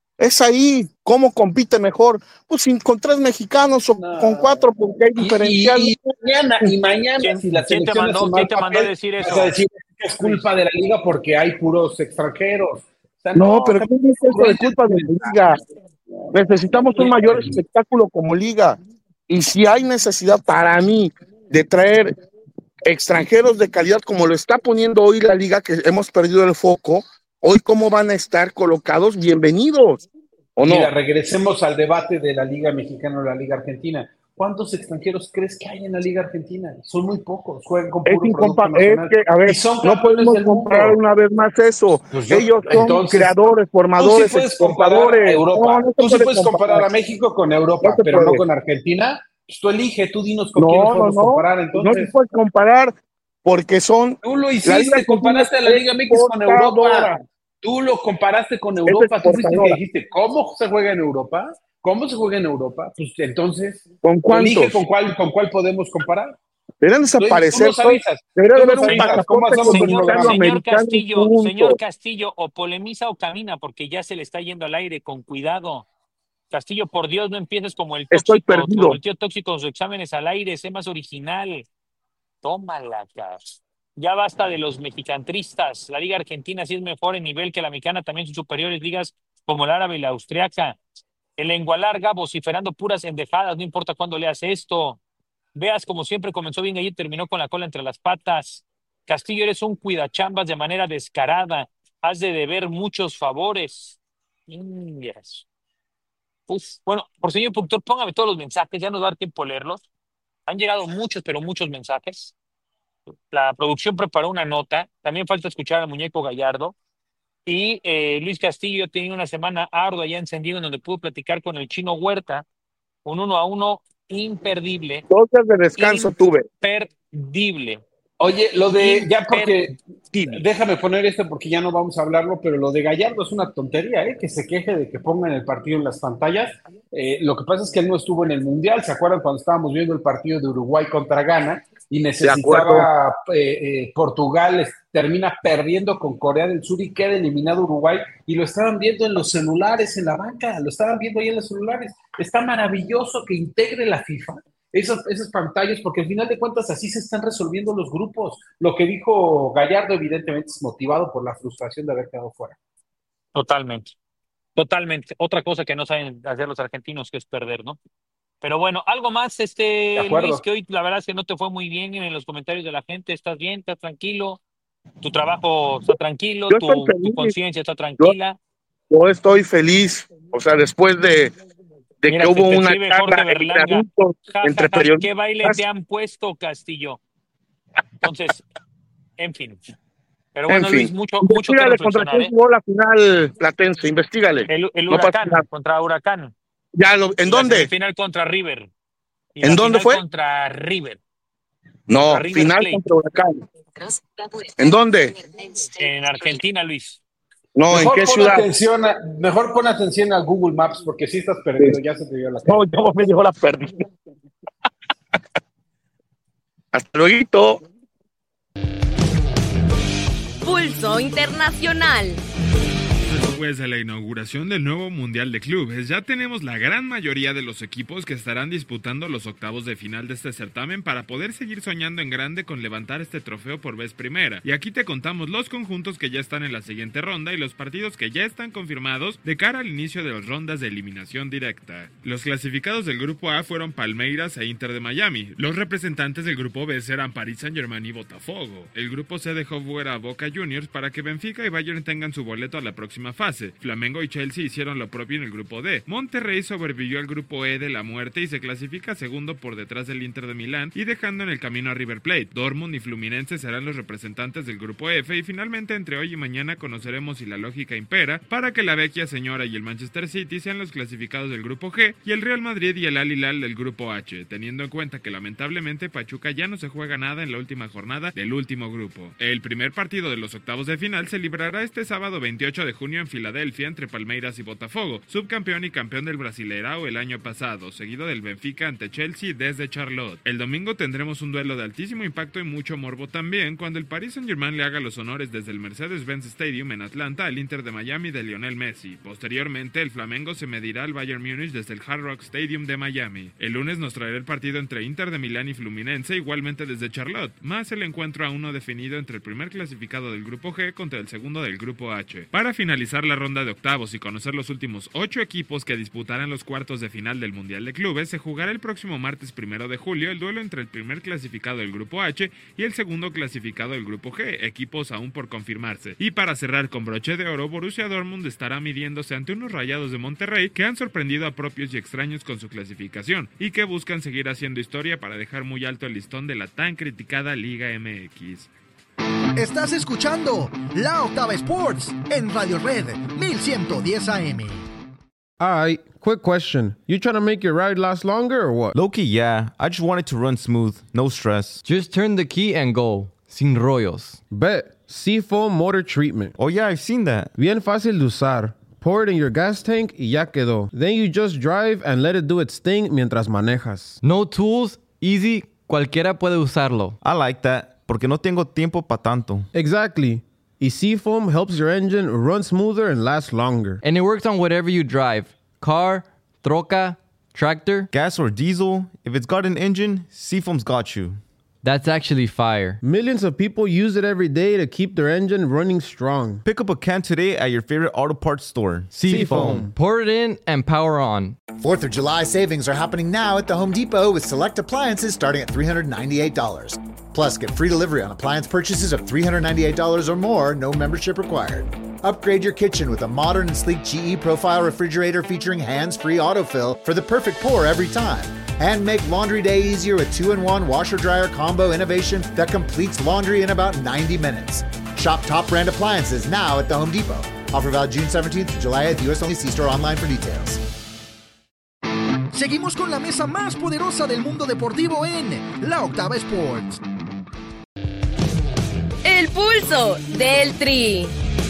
¿Cómo compite mejor? Pues con 3 mexicanos o con 4, porque hay diferencial. Y mañana si la ¿Quién te mandó a decir eso? Vas a decir que es culpa de la liga porque hay puros extranjeros. O sea, pero ¿qué es eso de culpa de la liga? Necesitamos un mayor espectáculo como liga. Y si hay necesidad para mí de traer extranjeros de calidad como lo está poniendo hoy la liga, que hemos perdido el foco, hoy cómo van a estar colocados, bienvenidos, ¿o no? Mira, regresemos al debate de la Liga Mexicana o la Liga Argentina. ¿Cuántos extranjeros crees que hay en la Liga Argentina? Son muy pocos, juegan con puro producto nacional. A ver, no podemos comparar una vez más eso. Pues ellos son creadores, formadores, exportadores. Tú sí puedes comparar a México con Europa, pero no con Argentina. Pues tú elige, tú dinos con quién podemos comparar entonces. No se puede comparar porque son... Tú lo hiciste, comparaste a la Liga MX con Europa. Tú lo comparaste con Europa. Tú fuiste que dijiste, ¿cómo se juega en Europa? ¿Cómo se juega en Europa? Pues entonces, ¿con cuántos? Elige con cuál podemos comparar. Deberían desaparecer. Debería haber un pasaporte señor Castillo, o polemiza o camina, porque ya se le está yendo al aire, con cuidado. Castillo, por Dios, no empieces como el tóxico, como el tío tóxico con sus exámenes al aire, sé más original. Tómala, Cas. Ya basta de los mexicantristas. La Liga Argentina sí es mejor en nivel que la mexicana, también son superiores ligas como la árabe y la austriaca. El lengua larga, vociferando puras endejadas, no importa cuándo leas esto. Veas, como siempre, comenzó bien ahí y terminó con la cola entre las patas. Castillo, eres un cuidachambas de manera descarada. Has de deber muchos favores. Yes. Bueno, por señor productor, póngame todos los mensajes, ya nos va a dar tiempo de leerlos. Han llegado muchos, pero muchos mensajes. La producción preparó una nota. También falta escuchar al muñeco Gallardo. Y Luis Castillo ha tenido una semana ardua ya encendido, en donde pudo platicar con el Chino Huerta. Un 1-1 imperdible. 2 días de descanso tuve. Imperdible. Oye, lo de, ya porque Déjame poner esto porque ya no vamos a hablarlo, pero lo de Gallardo es una tontería, que se queje de que pongan el partido en las pantallas. Lo que pasa es que él no estuvo en el Mundial. ¿Se acuerdan cuando estábamos viendo el partido de Uruguay contra Ghana y necesitaba Portugal, termina perdiendo con Corea del Sur y queda eliminado Uruguay, y lo estaban viendo en los celulares en la banca, lo estaban viendo ahí en los celulares? Está maravilloso que integre la FIFA esas pantallas, porque al final de cuentas así se están resolviendo los grupos. Lo que dijo Gallardo evidentemente es motivado por la frustración de haber quedado fuera. Totalmente. Otra cosa que no saben hacer los argentinos, que es perder, ¿no? Pero bueno, algo más, Luis, que hoy la verdad es que no te fue muy bien en los comentarios de la gente. ¿Estás bien? ¿Estás tranquilo? ¿Tu trabajo está tranquilo? ¿Tu conciencia está tranquila? Yo estoy feliz, o sea, después de Mira, que hubo una charla entre periodistas. ¿Qué baile te han puesto, Castillo? Entonces, en fin. Pero bueno, Luis, mucho que reflexionar. ¿Contra quién jugó la final Platense? Investígale. El Huracán, contra Huracán. ¿En dónde? La final contra River. ¿En dónde fue? Contra River. No, contra River final Plate. Contra Huracán. ¿En dónde? En Argentina, Luis. No, mejor ¿en qué ciudad? Mejor pon atención al Google Maps, porque si estás perdido, ya se te dio la cara. No, yo me llevo la perdida. Hasta luego. Pulso Internacional. Después de la inauguración del nuevo Mundial de Clubes, ya tenemos la gran mayoría de los equipos que estarán disputando los octavos de final de este certamen para poder seguir soñando en grande con levantar este trofeo por vez primera. Y aquí te contamos los conjuntos que ya están en la siguiente ronda y los partidos que ya están confirmados de cara al inicio de las rondas de eliminación directa. Los clasificados del grupo A fueron Palmeiras e Inter de Miami. Los representantes del grupo B serán Paris Saint-Germain y Botafogo. El grupo C dejó fuera a Boca Juniors para que Benfica y Bayern tengan su boleto a la próxima fase. Flamengo y Chelsea hicieron lo propio en el grupo D. Monterrey sobrevivió al grupo E de la muerte y se clasifica segundo por detrás del Inter de Milán y dejando en el camino a River Plate. Dortmund y Fluminense serán los representantes del grupo F y finalmente entre hoy y mañana conoceremos si la lógica impera para que la Vecchia Señora y el Manchester City sean los clasificados del grupo G y el Real Madrid y el Al Hilal del grupo H, teniendo en cuenta que lamentablemente Pachuca ya no se juega nada en la última jornada del último grupo. El primer partido de los octavos de final se librará este sábado 28 de junio en Filadelfia entre Palmeiras y Botafogo, subcampeón y campeón del Brasileirao el año pasado, seguido del Benfica ante Chelsea desde Charlotte. El domingo tendremos un duelo de altísimo impacto y mucho morbo también cuando el Paris Saint-Germain le haga los honores desde el Mercedes-Benz Stadium en Atlanta al Inter de Miami de Lionel Messi. Posteriormente, el Flamengo se medirá al Bayern Múnich desde el Hard Rock Stadium de Miami. El lunes nos traerá el partido entre Inter de Milán y Fluminense igualmente desde Charlotte, más el encuentro aún no definido entre el primer clasificado del grupo G contra el segundo del grupo H. Para finalizar la ronda de octavos y conocer los últimos 8 equipos que disputarán los cuartos de final del Mundial de Clubes, se jugará el próximo martes 1 de julio el duelo entre el primer clasificado del grupo H y el segundo clasificado del grupo G, equipos aún por confirmarse. Y para cerrar con broche de oro, Borussia Dortmund estará midiéndose ante unos Rayados de Monterrey que han sorprendido a propios y extraños con su clasificación y que buscan seguir haciendo historia para dejar muy alto el listón de la tan criticada Liga MX. Estás escuchando La Octava Sports en Radio Red 1110 AM. Alright, quick question. You trying to make your ride last longer or what? Low-key, yeah. I just want it to run smooth, no stress. Just turn the key and go. Sin rollos. Bet. Seafoam Motor Treatment. Oh yeah, I've seen that. Bien fácil de usar. Pour it in your gas tank y ya quedó. Then you just drive and let it do its thing mientras manejas. No tools, easy, cualquiera puede usarlo. I like that. Porque no tengo tiempo pa' tanto. Exactly. Y Seafoam helps your engine run smoother and last longer. And it works on whatever you drive. Car, troca, tractor. Gas or diesel, if it's got an engine, Seafoam's got you. That's actually fire. Millions of people use it every day to keep their engine running strong. Pick up a can today at your favorite auto parts store. Seafoam. Pour it in and power on. 4th of July savings are happening now at the Home Depot with select appliances starting at $398. Plus, get free delivery on appliance purchases of $398 or more, no membership required. Upgrade your kitchen with a modern and sleek GE Profile refrigerator featuring hands-free autofill for the perfect pour every time. And make laundry day easier with 2-in-1 washer-dryer combo innovation that completes laundry in about 90 minutes. Shop top brand appliances now at the Home Depot. Offer valid June 17th to July 8th. US only. See store online for details. Seguimos con la mesa más poderosa del mundo deportivo en La Octava Sports. El Pulso del Tri.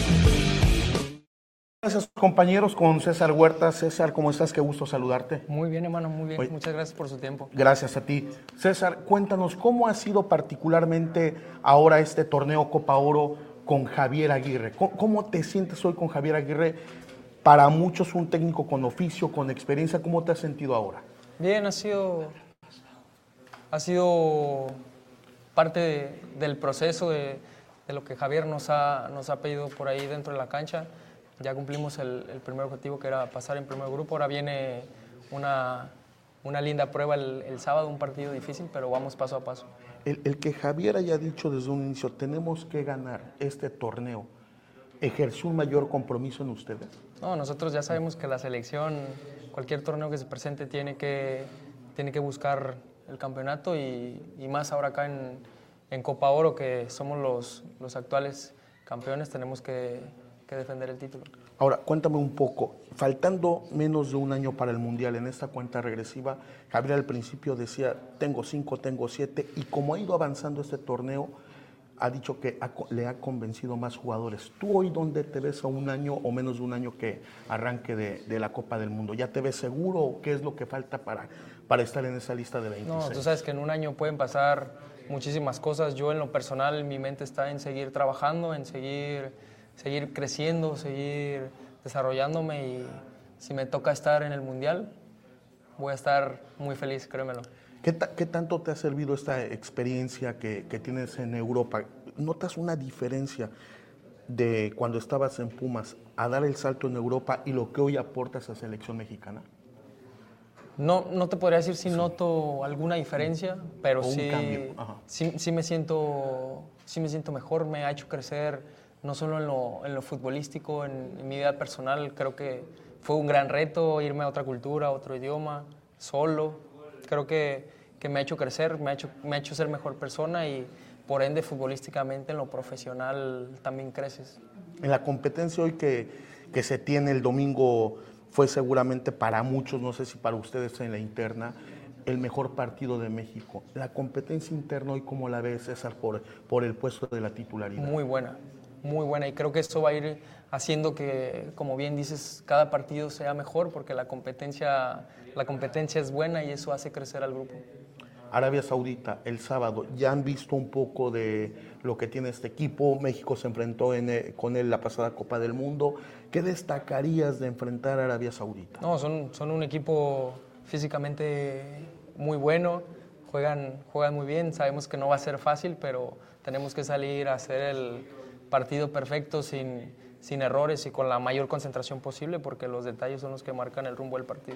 Gracias, compañeros, con César Huerta. César, ¿cómo estás? Qué gusto saludarte. Muy bien, hermano, muy bien. Oye, muchas gracias por su tiempo. Gracias a ti. César, cuéntanos, ¿cómo ha sido particularmente ahora este torneo Copa Oro con Javier Aguirre? ¿Cómo te sientes hoy con Javier Aguirre? Para muchos un técnico con oficio, con experiencia. ¿Cómo te has sentido ahora? Bien, ha sido parte del proceso de lo que Javier nos ha pedido por ahí dentro de la cancha. Ya cumplimos el primer objetivo, que era pasar en primer grupo. Ahora viene una linda prueba el sábado, un partido difícil, pero vamos paso a paso. El que Javier haya dicho desde un inicio, tenemos que ganar este torneo, ¿ejerció un mayor compromiso en ustedes? No, nosotros ya sabemos que la selección, cualquier torneo que se presente, tiene que buscar el campeonato y más ahora acá en Copa Oro, que somos los actuales campeones, tenemos que defender el título. Ahora, cuéntame un poco, faltando menos de un año para el Mundial, en esta cuenta regresiva, Javier al principio decía, tengo 5, tengo 7, y como ha ido avanzando este torneo, ha dicho que le ha convencido más jugadores. ¿Tú hoy dónde te ves a un año o menos de un año que arranque de la Copa del Mundo? ¿Ya te ves seguro o qué es lo que falta para estar en esa lista de 26? No, tú sabes que en un año pueden pasar muchísimas cosas. Yo en lo personal, mi mente está en seguir trabajando, en seguir creciendo, seguir desarrollándome, y si me toca estar en el Mundial, voy a estar muy feliz, créemelo. ¿Qué tanto te ha servido esta experiencia que tienes en Europa? ¿Notas una diferencia de cuando estabas en Pumas a dar el salto en Europa y lo que hoy aportas a la selección mexicana? No te podría decir si noto alguna diferencia, pero sí me siento mejor, me ha hecho crecer, no solo en lo futbolístico, en mi vida personal. Creo que fue un gran reto irme a otra cultura, a otro idioma, solo. Creo que me ha hecho crecer, me ha hecho ser mejor persona, y por ende futbolísticamente en lo profesional también creces. En la competencia hoy que se tiene el domingo fue seguramente para muchos, no sé si para ustedes en la interna, el mejor partido de México. La competencia interna hoy, ¿cómo la ves, César, por el puesto de la titularidad? Muy buena, y creo que esto va a ir haciendo que, como bien dices, cada partido sea mejor, porque la competencia es buena y eso hace crecer al grupo. Arabia Saudita, el sábado, ya han visto un poco de lo que tiene este equipo. México se enfrentó con él la pasada Copa del Mundo. ¿Qué destacarías de enfrentar a Arabia Saudita? No, son un equipo físicamente muy bueno, juegan muy bien. Sabemos que no va a ser fácil, pero tenemos que salir a hacer el partido perfecto sin errores y con la mayor concentración posible, porque los detalles son los que marcan el rumbo del partido.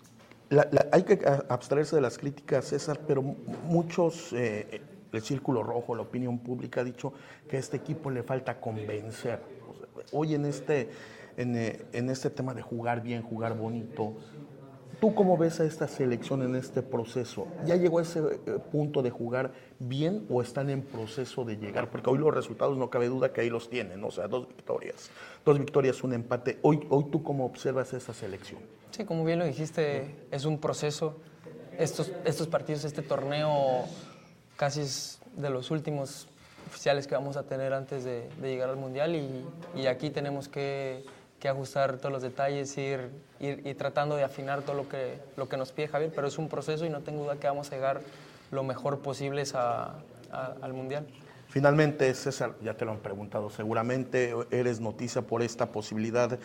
Hay que abstraerse de las críticas, César, pero muchos, el Círculo Rojo, la opinión pública ha dicho que a este equipo le falta convencer. Hoy en este tema de jugar bien, jugar bonito, ¿tú cómo ves a esta selección en este proceso? ¿Ya llegó a ese punto de jugar bien o están en proceso de llegar? Porque hoy los resultados no cabe duda que ahí los tienen, ¿no? O sea, 2 victorias, un empate. Hoy ¿tú cómo observas esa selección? Sí, como bien lo dijiste, es un proceso. Estos partidos, este torneo casi es de los últimos oficiales que vamos a tener antes de llegar al Mundial, y aquí tenemos que ajustar todos los detalles, ir tratando de afinar todo lo que nos pide Javier, pero es un proceso y no tengo duda que vamos a llegar lo mejor posible al Mundial. Finalmente, César, ya te lo han preguntado, seguramente eres noticia por esta posibilidad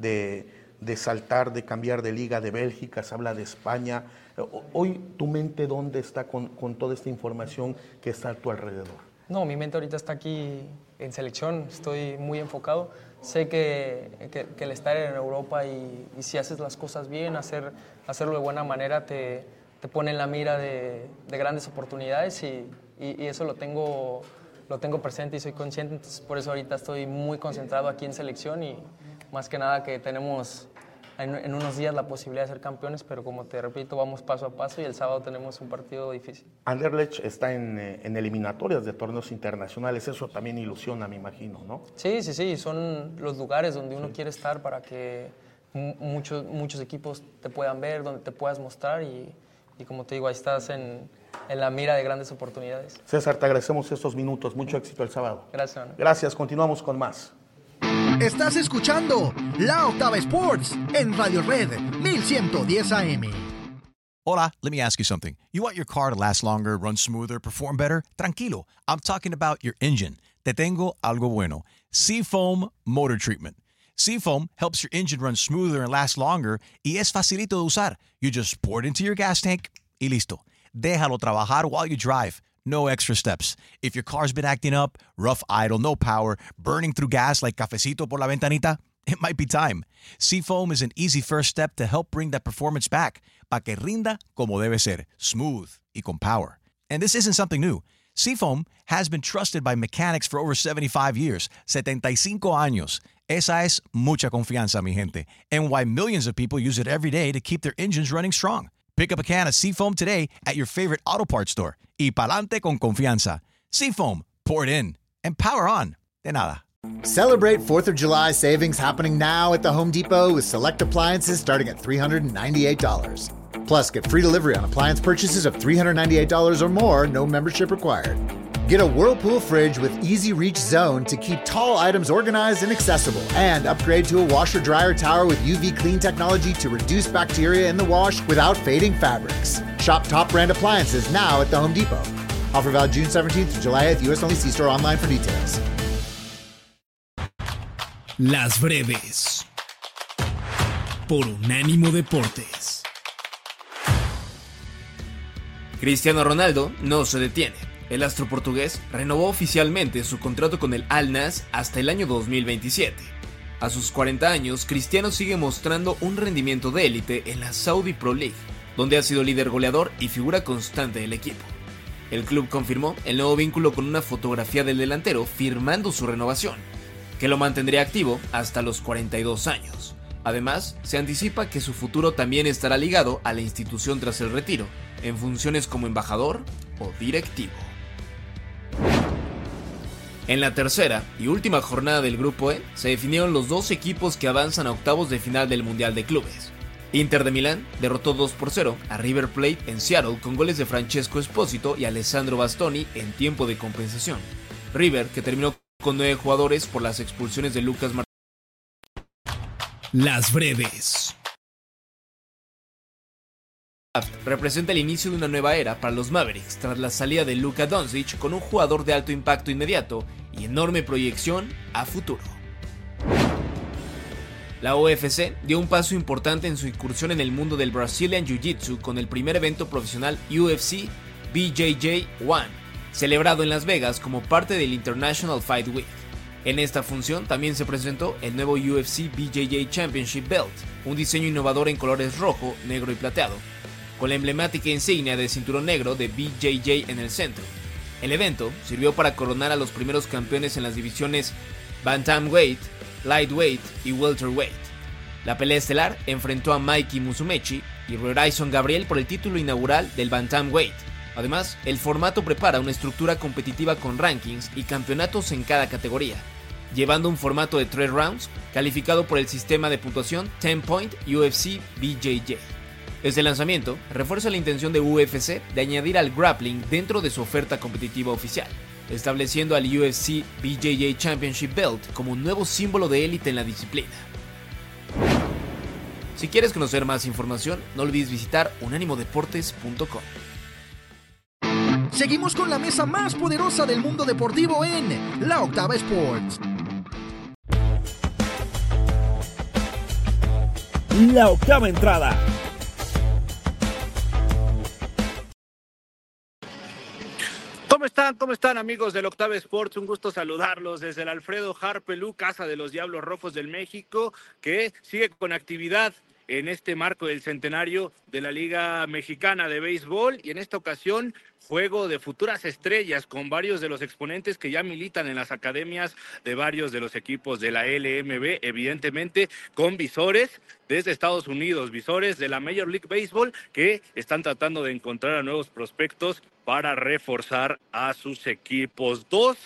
de saltar, de cambiar de liga de Bélgica, se habla de España. Hoy, ¿tu mente dónde está con toda esta información que está a tu alrededor? No, mi mente ahorita está aquí en selección, estoy muy enfocado. Sé que el estar en Europa y si haces las cosas bien, hacerlo de buena manera, te pone en la mira de grandes oportunidades, y eso lo tengo presente y soy consciente. Entonces, por eso ahorita estoy muy concentrado aquí en selección, y más que nada que tenemos en unos días la posibilidad de ser campeones, pero como te repito, vamos paso a paso y el sábado tenemos un partido difícil. Anderlecht está en eliminatorias de torneos internacionales, eso también ilusiona, me imagino, ¿no? Sí, son los lugares donde uno quiere estar para que muchos equipos te puedan ver, donde te puedas mostrar, y como te digo, ahí estás en en la mira de grandes oportunidades. César, te agradecemos estos minutos. Mucho éxito el sábado. Gracias, Manuel. Gracias, continuamos con más. Estás escuchando La Octava Sports en Radio Red 1110 AM. Hola, let me ask you something. You want your car to last longer, run smoother, perform better? Tranquilo, I'm talking about your engine. Te tengo algo bueno. Seafoam Motor Treatment. Seafoam helps your engine run smoother and last longer y es facilito de usar. You just pour it into your gas tank y listo. Déjalo trabajar while you drive. No extra steps. If your car's been acting up, rough idle, no power, burning through gas like cafecito por la ventanita, it might be time. Seafoam is an easy first step to help bring that performance back, para que rinda como debe ser, smooth y con power. And this isn't something new. Seafoam has been trusted by mechanics for over 75 years, 75 años. Esa es mucha confianza, mi gente, and why millions of people use it every day to keep their engines running strong. Pick up a can of Seafoam today at your favorite auto parts store. Y pa'lante con confianza. Seafoam, pour it in and power on. De nada. Celebrate 4th of July savings happening now at the Home Depot with select appliances starting at $398. Plus, get free delivery on appliance purchases of $398 or more, no membership required. Get a Whirlpool fridge with easy reach zone to keep tall items organized and accessible. And upgrade to a washer-dryer tower with UV clean technology to reduce bacteria in the wash without fading fabrics. Shop top brand appliances now at the Home Depot. Offer valid June 17th to July 8th, US only. See store online for details. Las breves. Por Unánimo Deportes. Cristiano Ronaldo no se detiene. El astro portugués renovó oficialmente su contrato con el Al Nassr hasta el año 2027. A sus 40 años, Cristiano sigue mostrando un rendimiento de élite en la Saudi Pro League, donde ha sido líder goleador y figura constante del equipo. El club confirmó el nuevo vínculo con una fotografía del delantero firmando su renovación, que lo mantendría activo hasta los 42 años. Además, se anticipa que su futuro también estará ligado a la institución tras el retiro, en funciones como embajador o directivo. En la tercera y última jornada del Grupo E, se definieron los dos equipos que avanzan a octavos de final del Mundial de Clubes. Inter de Milán derrotó 2-0 a River Plate en Seattle con goles de Francesco Esposito y Alessandro Bastoni en tiempo de compensación. River, que terminó con 9 jugadores por las expulsiones de Lucas Martínez. Las breves. Representa el inicio de una nueva era para los Mavericks tras la salida de Luka Doncic con un jugador de alto impacto inmediato y enorme proyección a futuro. La UFC dio un paso importante en su incursión en el mundo del Brazilian Jiu-Jitsu con el primer evento profesional UFC BJJ 1, celebrado en Las Vegas como parte del International Fight Week. En esta función también se presentó el nuevo UFC BJJ Championship Belt, un diseño innovador en colores rojo, negro y plateado, con la emblemática insignia de cinturón negro de BJJ en el centro. El evento sirvió para coronar a los primeros campeones en las divisiones Bantamweight, Lightweight y Welterweight. La pelea estelar enfrentó a Mikey Musumeci y Royson Gabriel por el título inaugural del Bantamweight. Además, el formato prepara una estructura competitiva con rankings y campeonatos en cada categoría, llevando un formato de 3 rounds calificado por el sistema de puntuación 10 Point UFC BJJ. Este lanzamiento refuerza la intención de UFC de añadir al grappling dentro de su oferta competitiva oficial, estableciendo al UFC BJJ Championship Belt como un nuevo símbolo de élite en la disciplina. Si quieres conocer más información, no olvides visitar unanimodeportes.com. Seguimos con la mesa más poderosa del mundo deportivo en La Octava Sports. La octava entrada. ¿Cómo están amigos del Octava Sports? Un gusto saludarlos desde el Alfredo Harpelú, Casa de los Diablos Rojos del México, que sigue con actividad en este marco del centenario de la Liga Mexicana de Béisbol, y en esta ocasión juego de futuras estrellas con varios de los exponentes que ya militan en las academias de varios de los equipos de la LMB, evidentemente con visores desde Estados Unidos, visores de la Major League Baseball, que están tratando de encontrar a nuevos prospectos para reforzar a sus equipos. Dos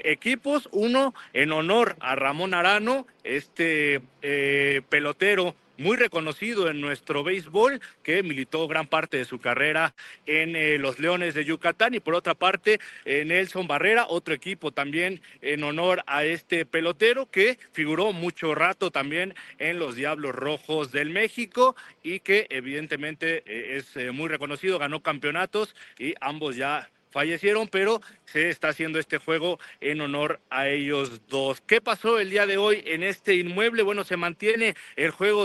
equipos, uno en honor a Ramón Arano, pelotero muy reconocido en nuestro béisbol, que militó gran parte de su carrera en los Leones de Yucatán, y por otra parte Nelson Barrera, otro equipo también en honor a este pelotero que figuró mucho rato también en los Diablos Rojos del México y que evidentemente es muy reconocido, ganó campeonatos y ambos ya fallecieron, pero se está haciendo este juego en honor a ellos dos. ¿Qué pasó el día de hoy en este inmueble? Bueno, se mantiene el juego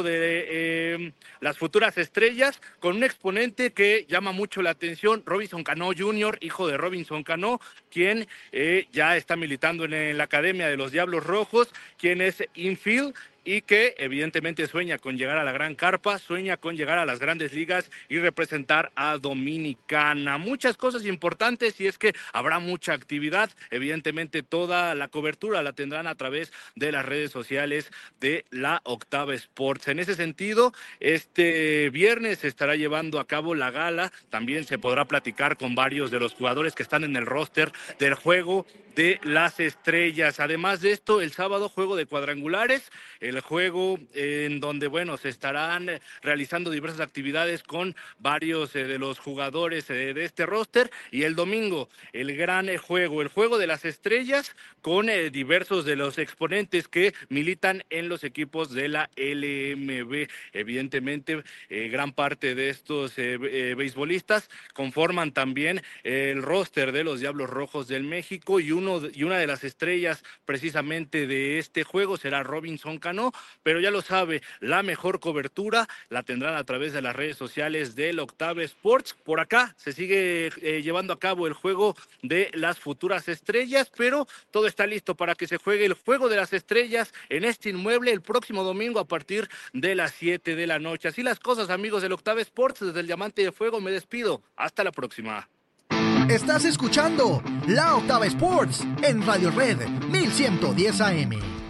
de las futuras estrellas con un exponente que llama mucho la atención, Robinson Cano Jr., hijo de Robinson Cano, quien ya está militando en la Academia de los Diablos Rojos, quien es infield, y que evidentemente sueña con llegar a la gran carpa, sueña con llegar a las grandes ligas y representar a Dominicana. Muchas cosas importantes, y es que habrá mucha actividad. Evidentemente toda la cobertura la tendrán a través de las redes sociales de la Octava Sports. En ese sentido, este viernes se estará llevando a cabo la gala. También se podrá platicar con varios de los jugadores que están en el roster del juego de las estrellas. Además de esto, el sábado juego de cuadrangulares, el juego en donde, bueno, se estarán realizando diversas actividades con varios de los jugadores de este roster, y el domingo el gran juego, el juego de las estrellas con diversos de los exponentes que militan en los equipos de la LMB. Evidentemente, gran parte de estos beisbolistas conforman también el roster de los Diablos Rojos del México, y una de las estrellas precisamente de este juego será Robinson Cano, pero ya lo sabe, la mejor cobertura la tendrán a través de las redes sociales del Octava Sports. Por acá se sigue llevando a cabo el juego de las futuras estrellas, pero todo está listo para que se juegue el juego de las estrellas en este inmueble el próximo domingo a partir de las 7 de la noche. Así las cosas, amigos del Octava Sports. Desde el Diamante de Fuego me despido. Hasta la próxima. Estás escuchando La Octava Sports en Radio Red 1110 AM.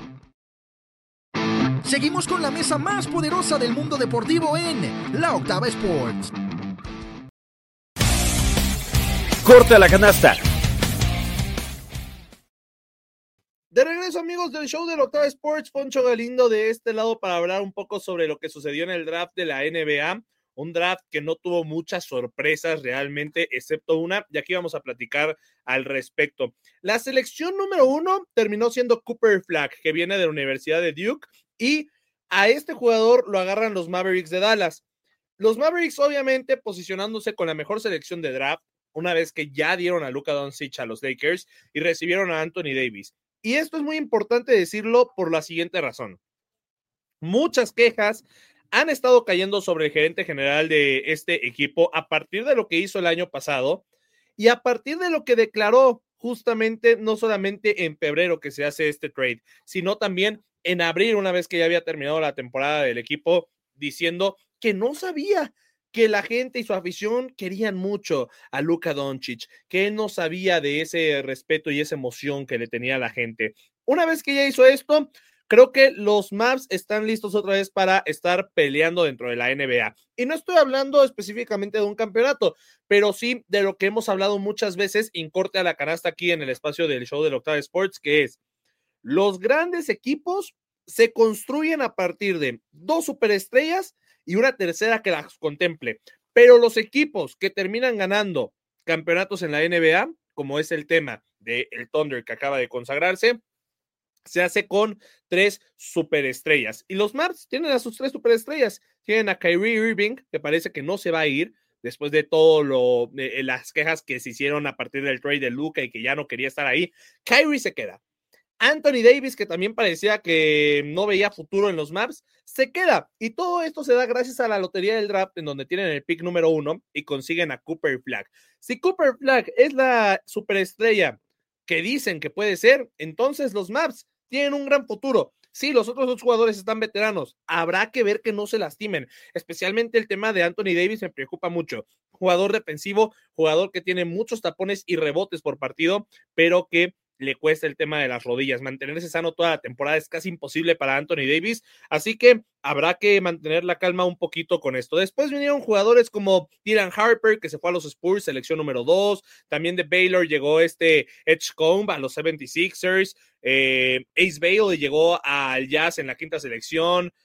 Seguimos con la mesa más poderosa del mundo deportivo en La Octava Sports. Corte a la canasta. De regreso, amigos del show de la Octava Sports, Poncho Galindo de este lado para hablar un poco sobre lo que sucedió en el draft de la NBA. Un draft que no tuvo muchas sorpresas realmente, excepto una, y aquí vamos a platicar al respecto. La selección número 1 terminó siendo Cooper Flag, que viene de la Universidad de Duke, y a este jugador lo agarran los Mavericks de Dallas. Los Mavericks, obviamente, posicionándose con la mejor selección de draft, una vez que ya dieron a Luka Doncic a los Lakers y recibieron a Anthony Davis. Y esto es muy importante decirlo por la siguiente razón. Muchas quejas han estado cayendo sobre el gerente general de este equipo a partir de lo que hizo el año pasado y a partir de lo que declaró justamente no solamente en febrero que se hace este trade, sino también en abril, una vez que ya había terminado la temporada del equipo, diciendo que no sabía que la gente y su afición querían mucho a Luka Doncic, que él no sabía de ese respeto y esa emoción que le tenía a la gente. Una vez que ya hizo esto, creo que los Mavs están listos otra vez para estar peleando dentro de la NBA. Y no estoy hablando específicamente de un campeonato, pero sí de lo que hemos hablado muchas veces en corte a la canasta aquí en el espacio del show del Octava Sports, que es los grandes equipos se construyen a partir de 2 superestrellas y una tercera que las contemple. Pero los equipos que terminan ganando campeonatos en la NBA, como es el tema del Thunder que acaba de consagrarse, se hace con 3 superestrellas. Y los Mavs tienen a sus 3 superestrellas. Tienen a Kyrie Irving, que parece que no se va a ir después de todo las quejas que se hicieron a partir del trade de Luka y que ya no quería estar ahí. Kyrie se queda. Anthony Davis, que también parecía que no veía futuro en los Mavs, se queda. Y todo esto se da gracias a la lotería del draft, en donde tienen el pick número 1 y consiguen a Cooper Flag. Si Cooper Flag es la superestrella que dicen que puede ser, entonces los Mavs tienen un gran futuro. Sí, los otros 2 jugadores están veteranos. Habrá que ver que no se lastimen. Especialmente el tema de Anthony Davis me preocupa mucho. Jugador defensivo, jugador que tiene muchos tapones y rebotes por partido, pero que le cuesta el tema de las rodillas. Mantenerse sano toda la temporada es casi imposible para Anthony Davis, así que habrá que mantener la calma un poquito con esto. Después vinieron jugadores como Dylan Harper, que se fue a los Spurs, selección número 2, también de Baylor llegó Edgecombe a los 76ers, Ace Bailey llegó al Jazz en la 5ª selección,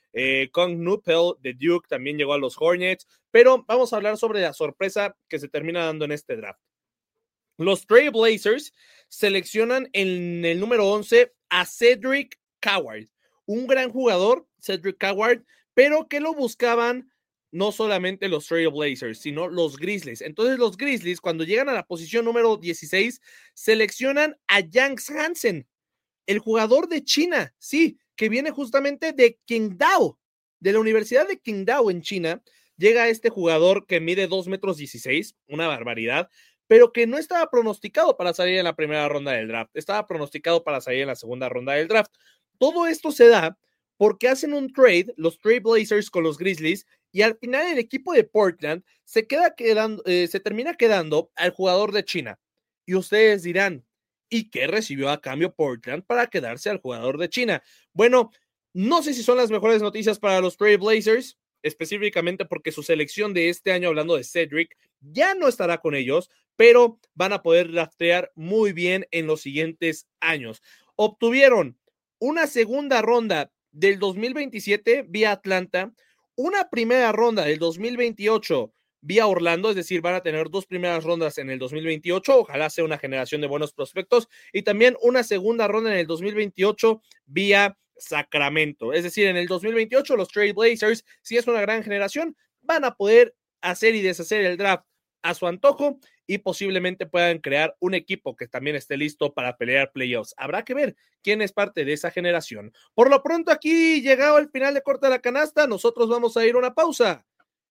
Kong Nupel de Duke también llegó a los Hornets, pero vamos a hablar sobre la sorpresa que se termina dando en este draft. Los Trail Blazers seleccionan en el número 11 a Cedric Coward, un gran jugador, Cedric Coward, pero que lo buscaban no solamente los Trail Blazers, sino los Grizzlies. Entonces los Grizzlies, cuando llegan a la posición número 16, seleccionan a Jans Hansen, el jugador de China, sí, que viene justamente de Qingdao, de la Universidad de Qingdao en China. Llega este jugador que mide 2,16 metros, una barbaridad, pero que no estaba pronosticado para salir en la primera ronda del draft, estaba pronosticado para salir en la segunda ronda del draft. Todo esto se da porque hacen un trade, los Trail Blazers con los Grizzlies, y al final el equipo de Portland se termina quedando al jugador de China. Y ustedes dirán, ¿y qué recibió a cambio Portland para quedarse al jugador de China? Bueno, no sé si son las mejores noticias para los Trail Blazers, específicamente porque su selección de este año, hablando de Cedric, ya no estará con ellos, pero van a poder draftear muy bien en los siguientes años. Obtuvieron una segunda ronda del 2027 vía Atlanta, una primera ronda del 2028 vía Orlando, es decir, van a tener 2 primeras rondas en el 2028, ojalá sea una generación de buenos prospectos, y también una segunda ronda en el 2028 vía Sacramento, es decir, en el 2028 los Trail Blazers, si es una gran generación, van a poder hacer y deshacer el draft a su antojo y posiblemente puedan crear un equipo que también esté listo para pelear playoffs. Habrá que ver quién es parte de esa generación. Por lo pronto, aquí llegado el final de Corta la Canasta, nosotros vamos a ir a una pausa.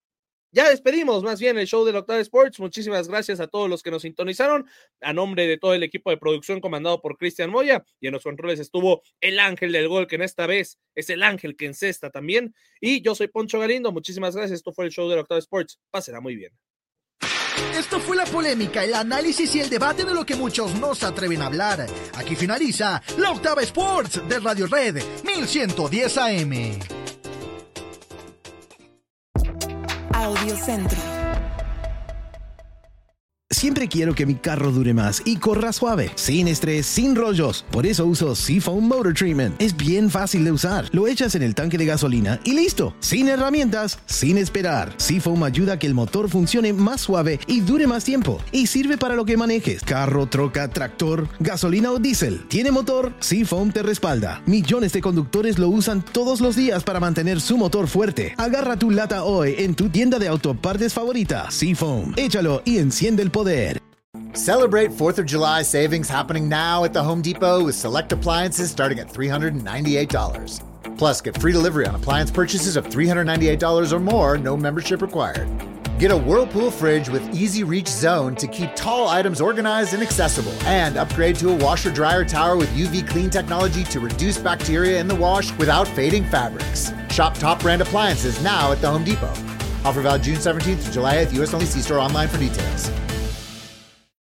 Ya despedimos más bien el show de Octava Sports. Muchísimas gracias a todos los que nos sintonizaron. A nombre de todo el equipo de producción comandado por Cristian Moya, y en los controles estuvo el ángel del gol, que en esta vez es el ángel que encesta también. Y yo soy Poncho Galindo. Muchísimas gracias. Esto fue el show de Octava Sports. Pásenla muy bien. Esto fue la polémica, el análisis y el debate de lo que muchos no se atreven a hablar. Aquí finaliza la Octava Sports de Radio Red 1110 AM. Audio Centro. Siempre quiero que mi carro dure más y corra suave, sin estrés, sin rollos. Por eso uso Seafoam Motor Treatment. Es bien fácil de usar. Lo echas en el tanque de gasolina y listo. Sin herramientas, sin esperar. Seafoam ayuda a que el motor funcione más suave y dure más tiempo. Y sirve para lo que manejes. Carro, troca, tractor, gasolina o diésel. ¿Tiene motor? Seafoam te respalda. Millones de conductores lo usan todos los días para mantener su motor fuerte. Agarra tu lata hoy en tu tienda de autopartes favorita. Seafoam. Échalo y enciende el poder. Celebrate 4th of July savings happening now at the Home Depot with select appliances starting at $398. Plus, get free delivery on appliance purchases of $398 or more, no membership required. Get a Whirlpool fridge with easy reach zone to keep tall items organized and accessible. And upgrade to a washer-dryer tower with UV clean technology to reduce bacteria in the wash without fading fabrics. Shop top brand appliances now at the Home Depot. Offer valid June 17th to July 8th, U.S. only. See store online for details.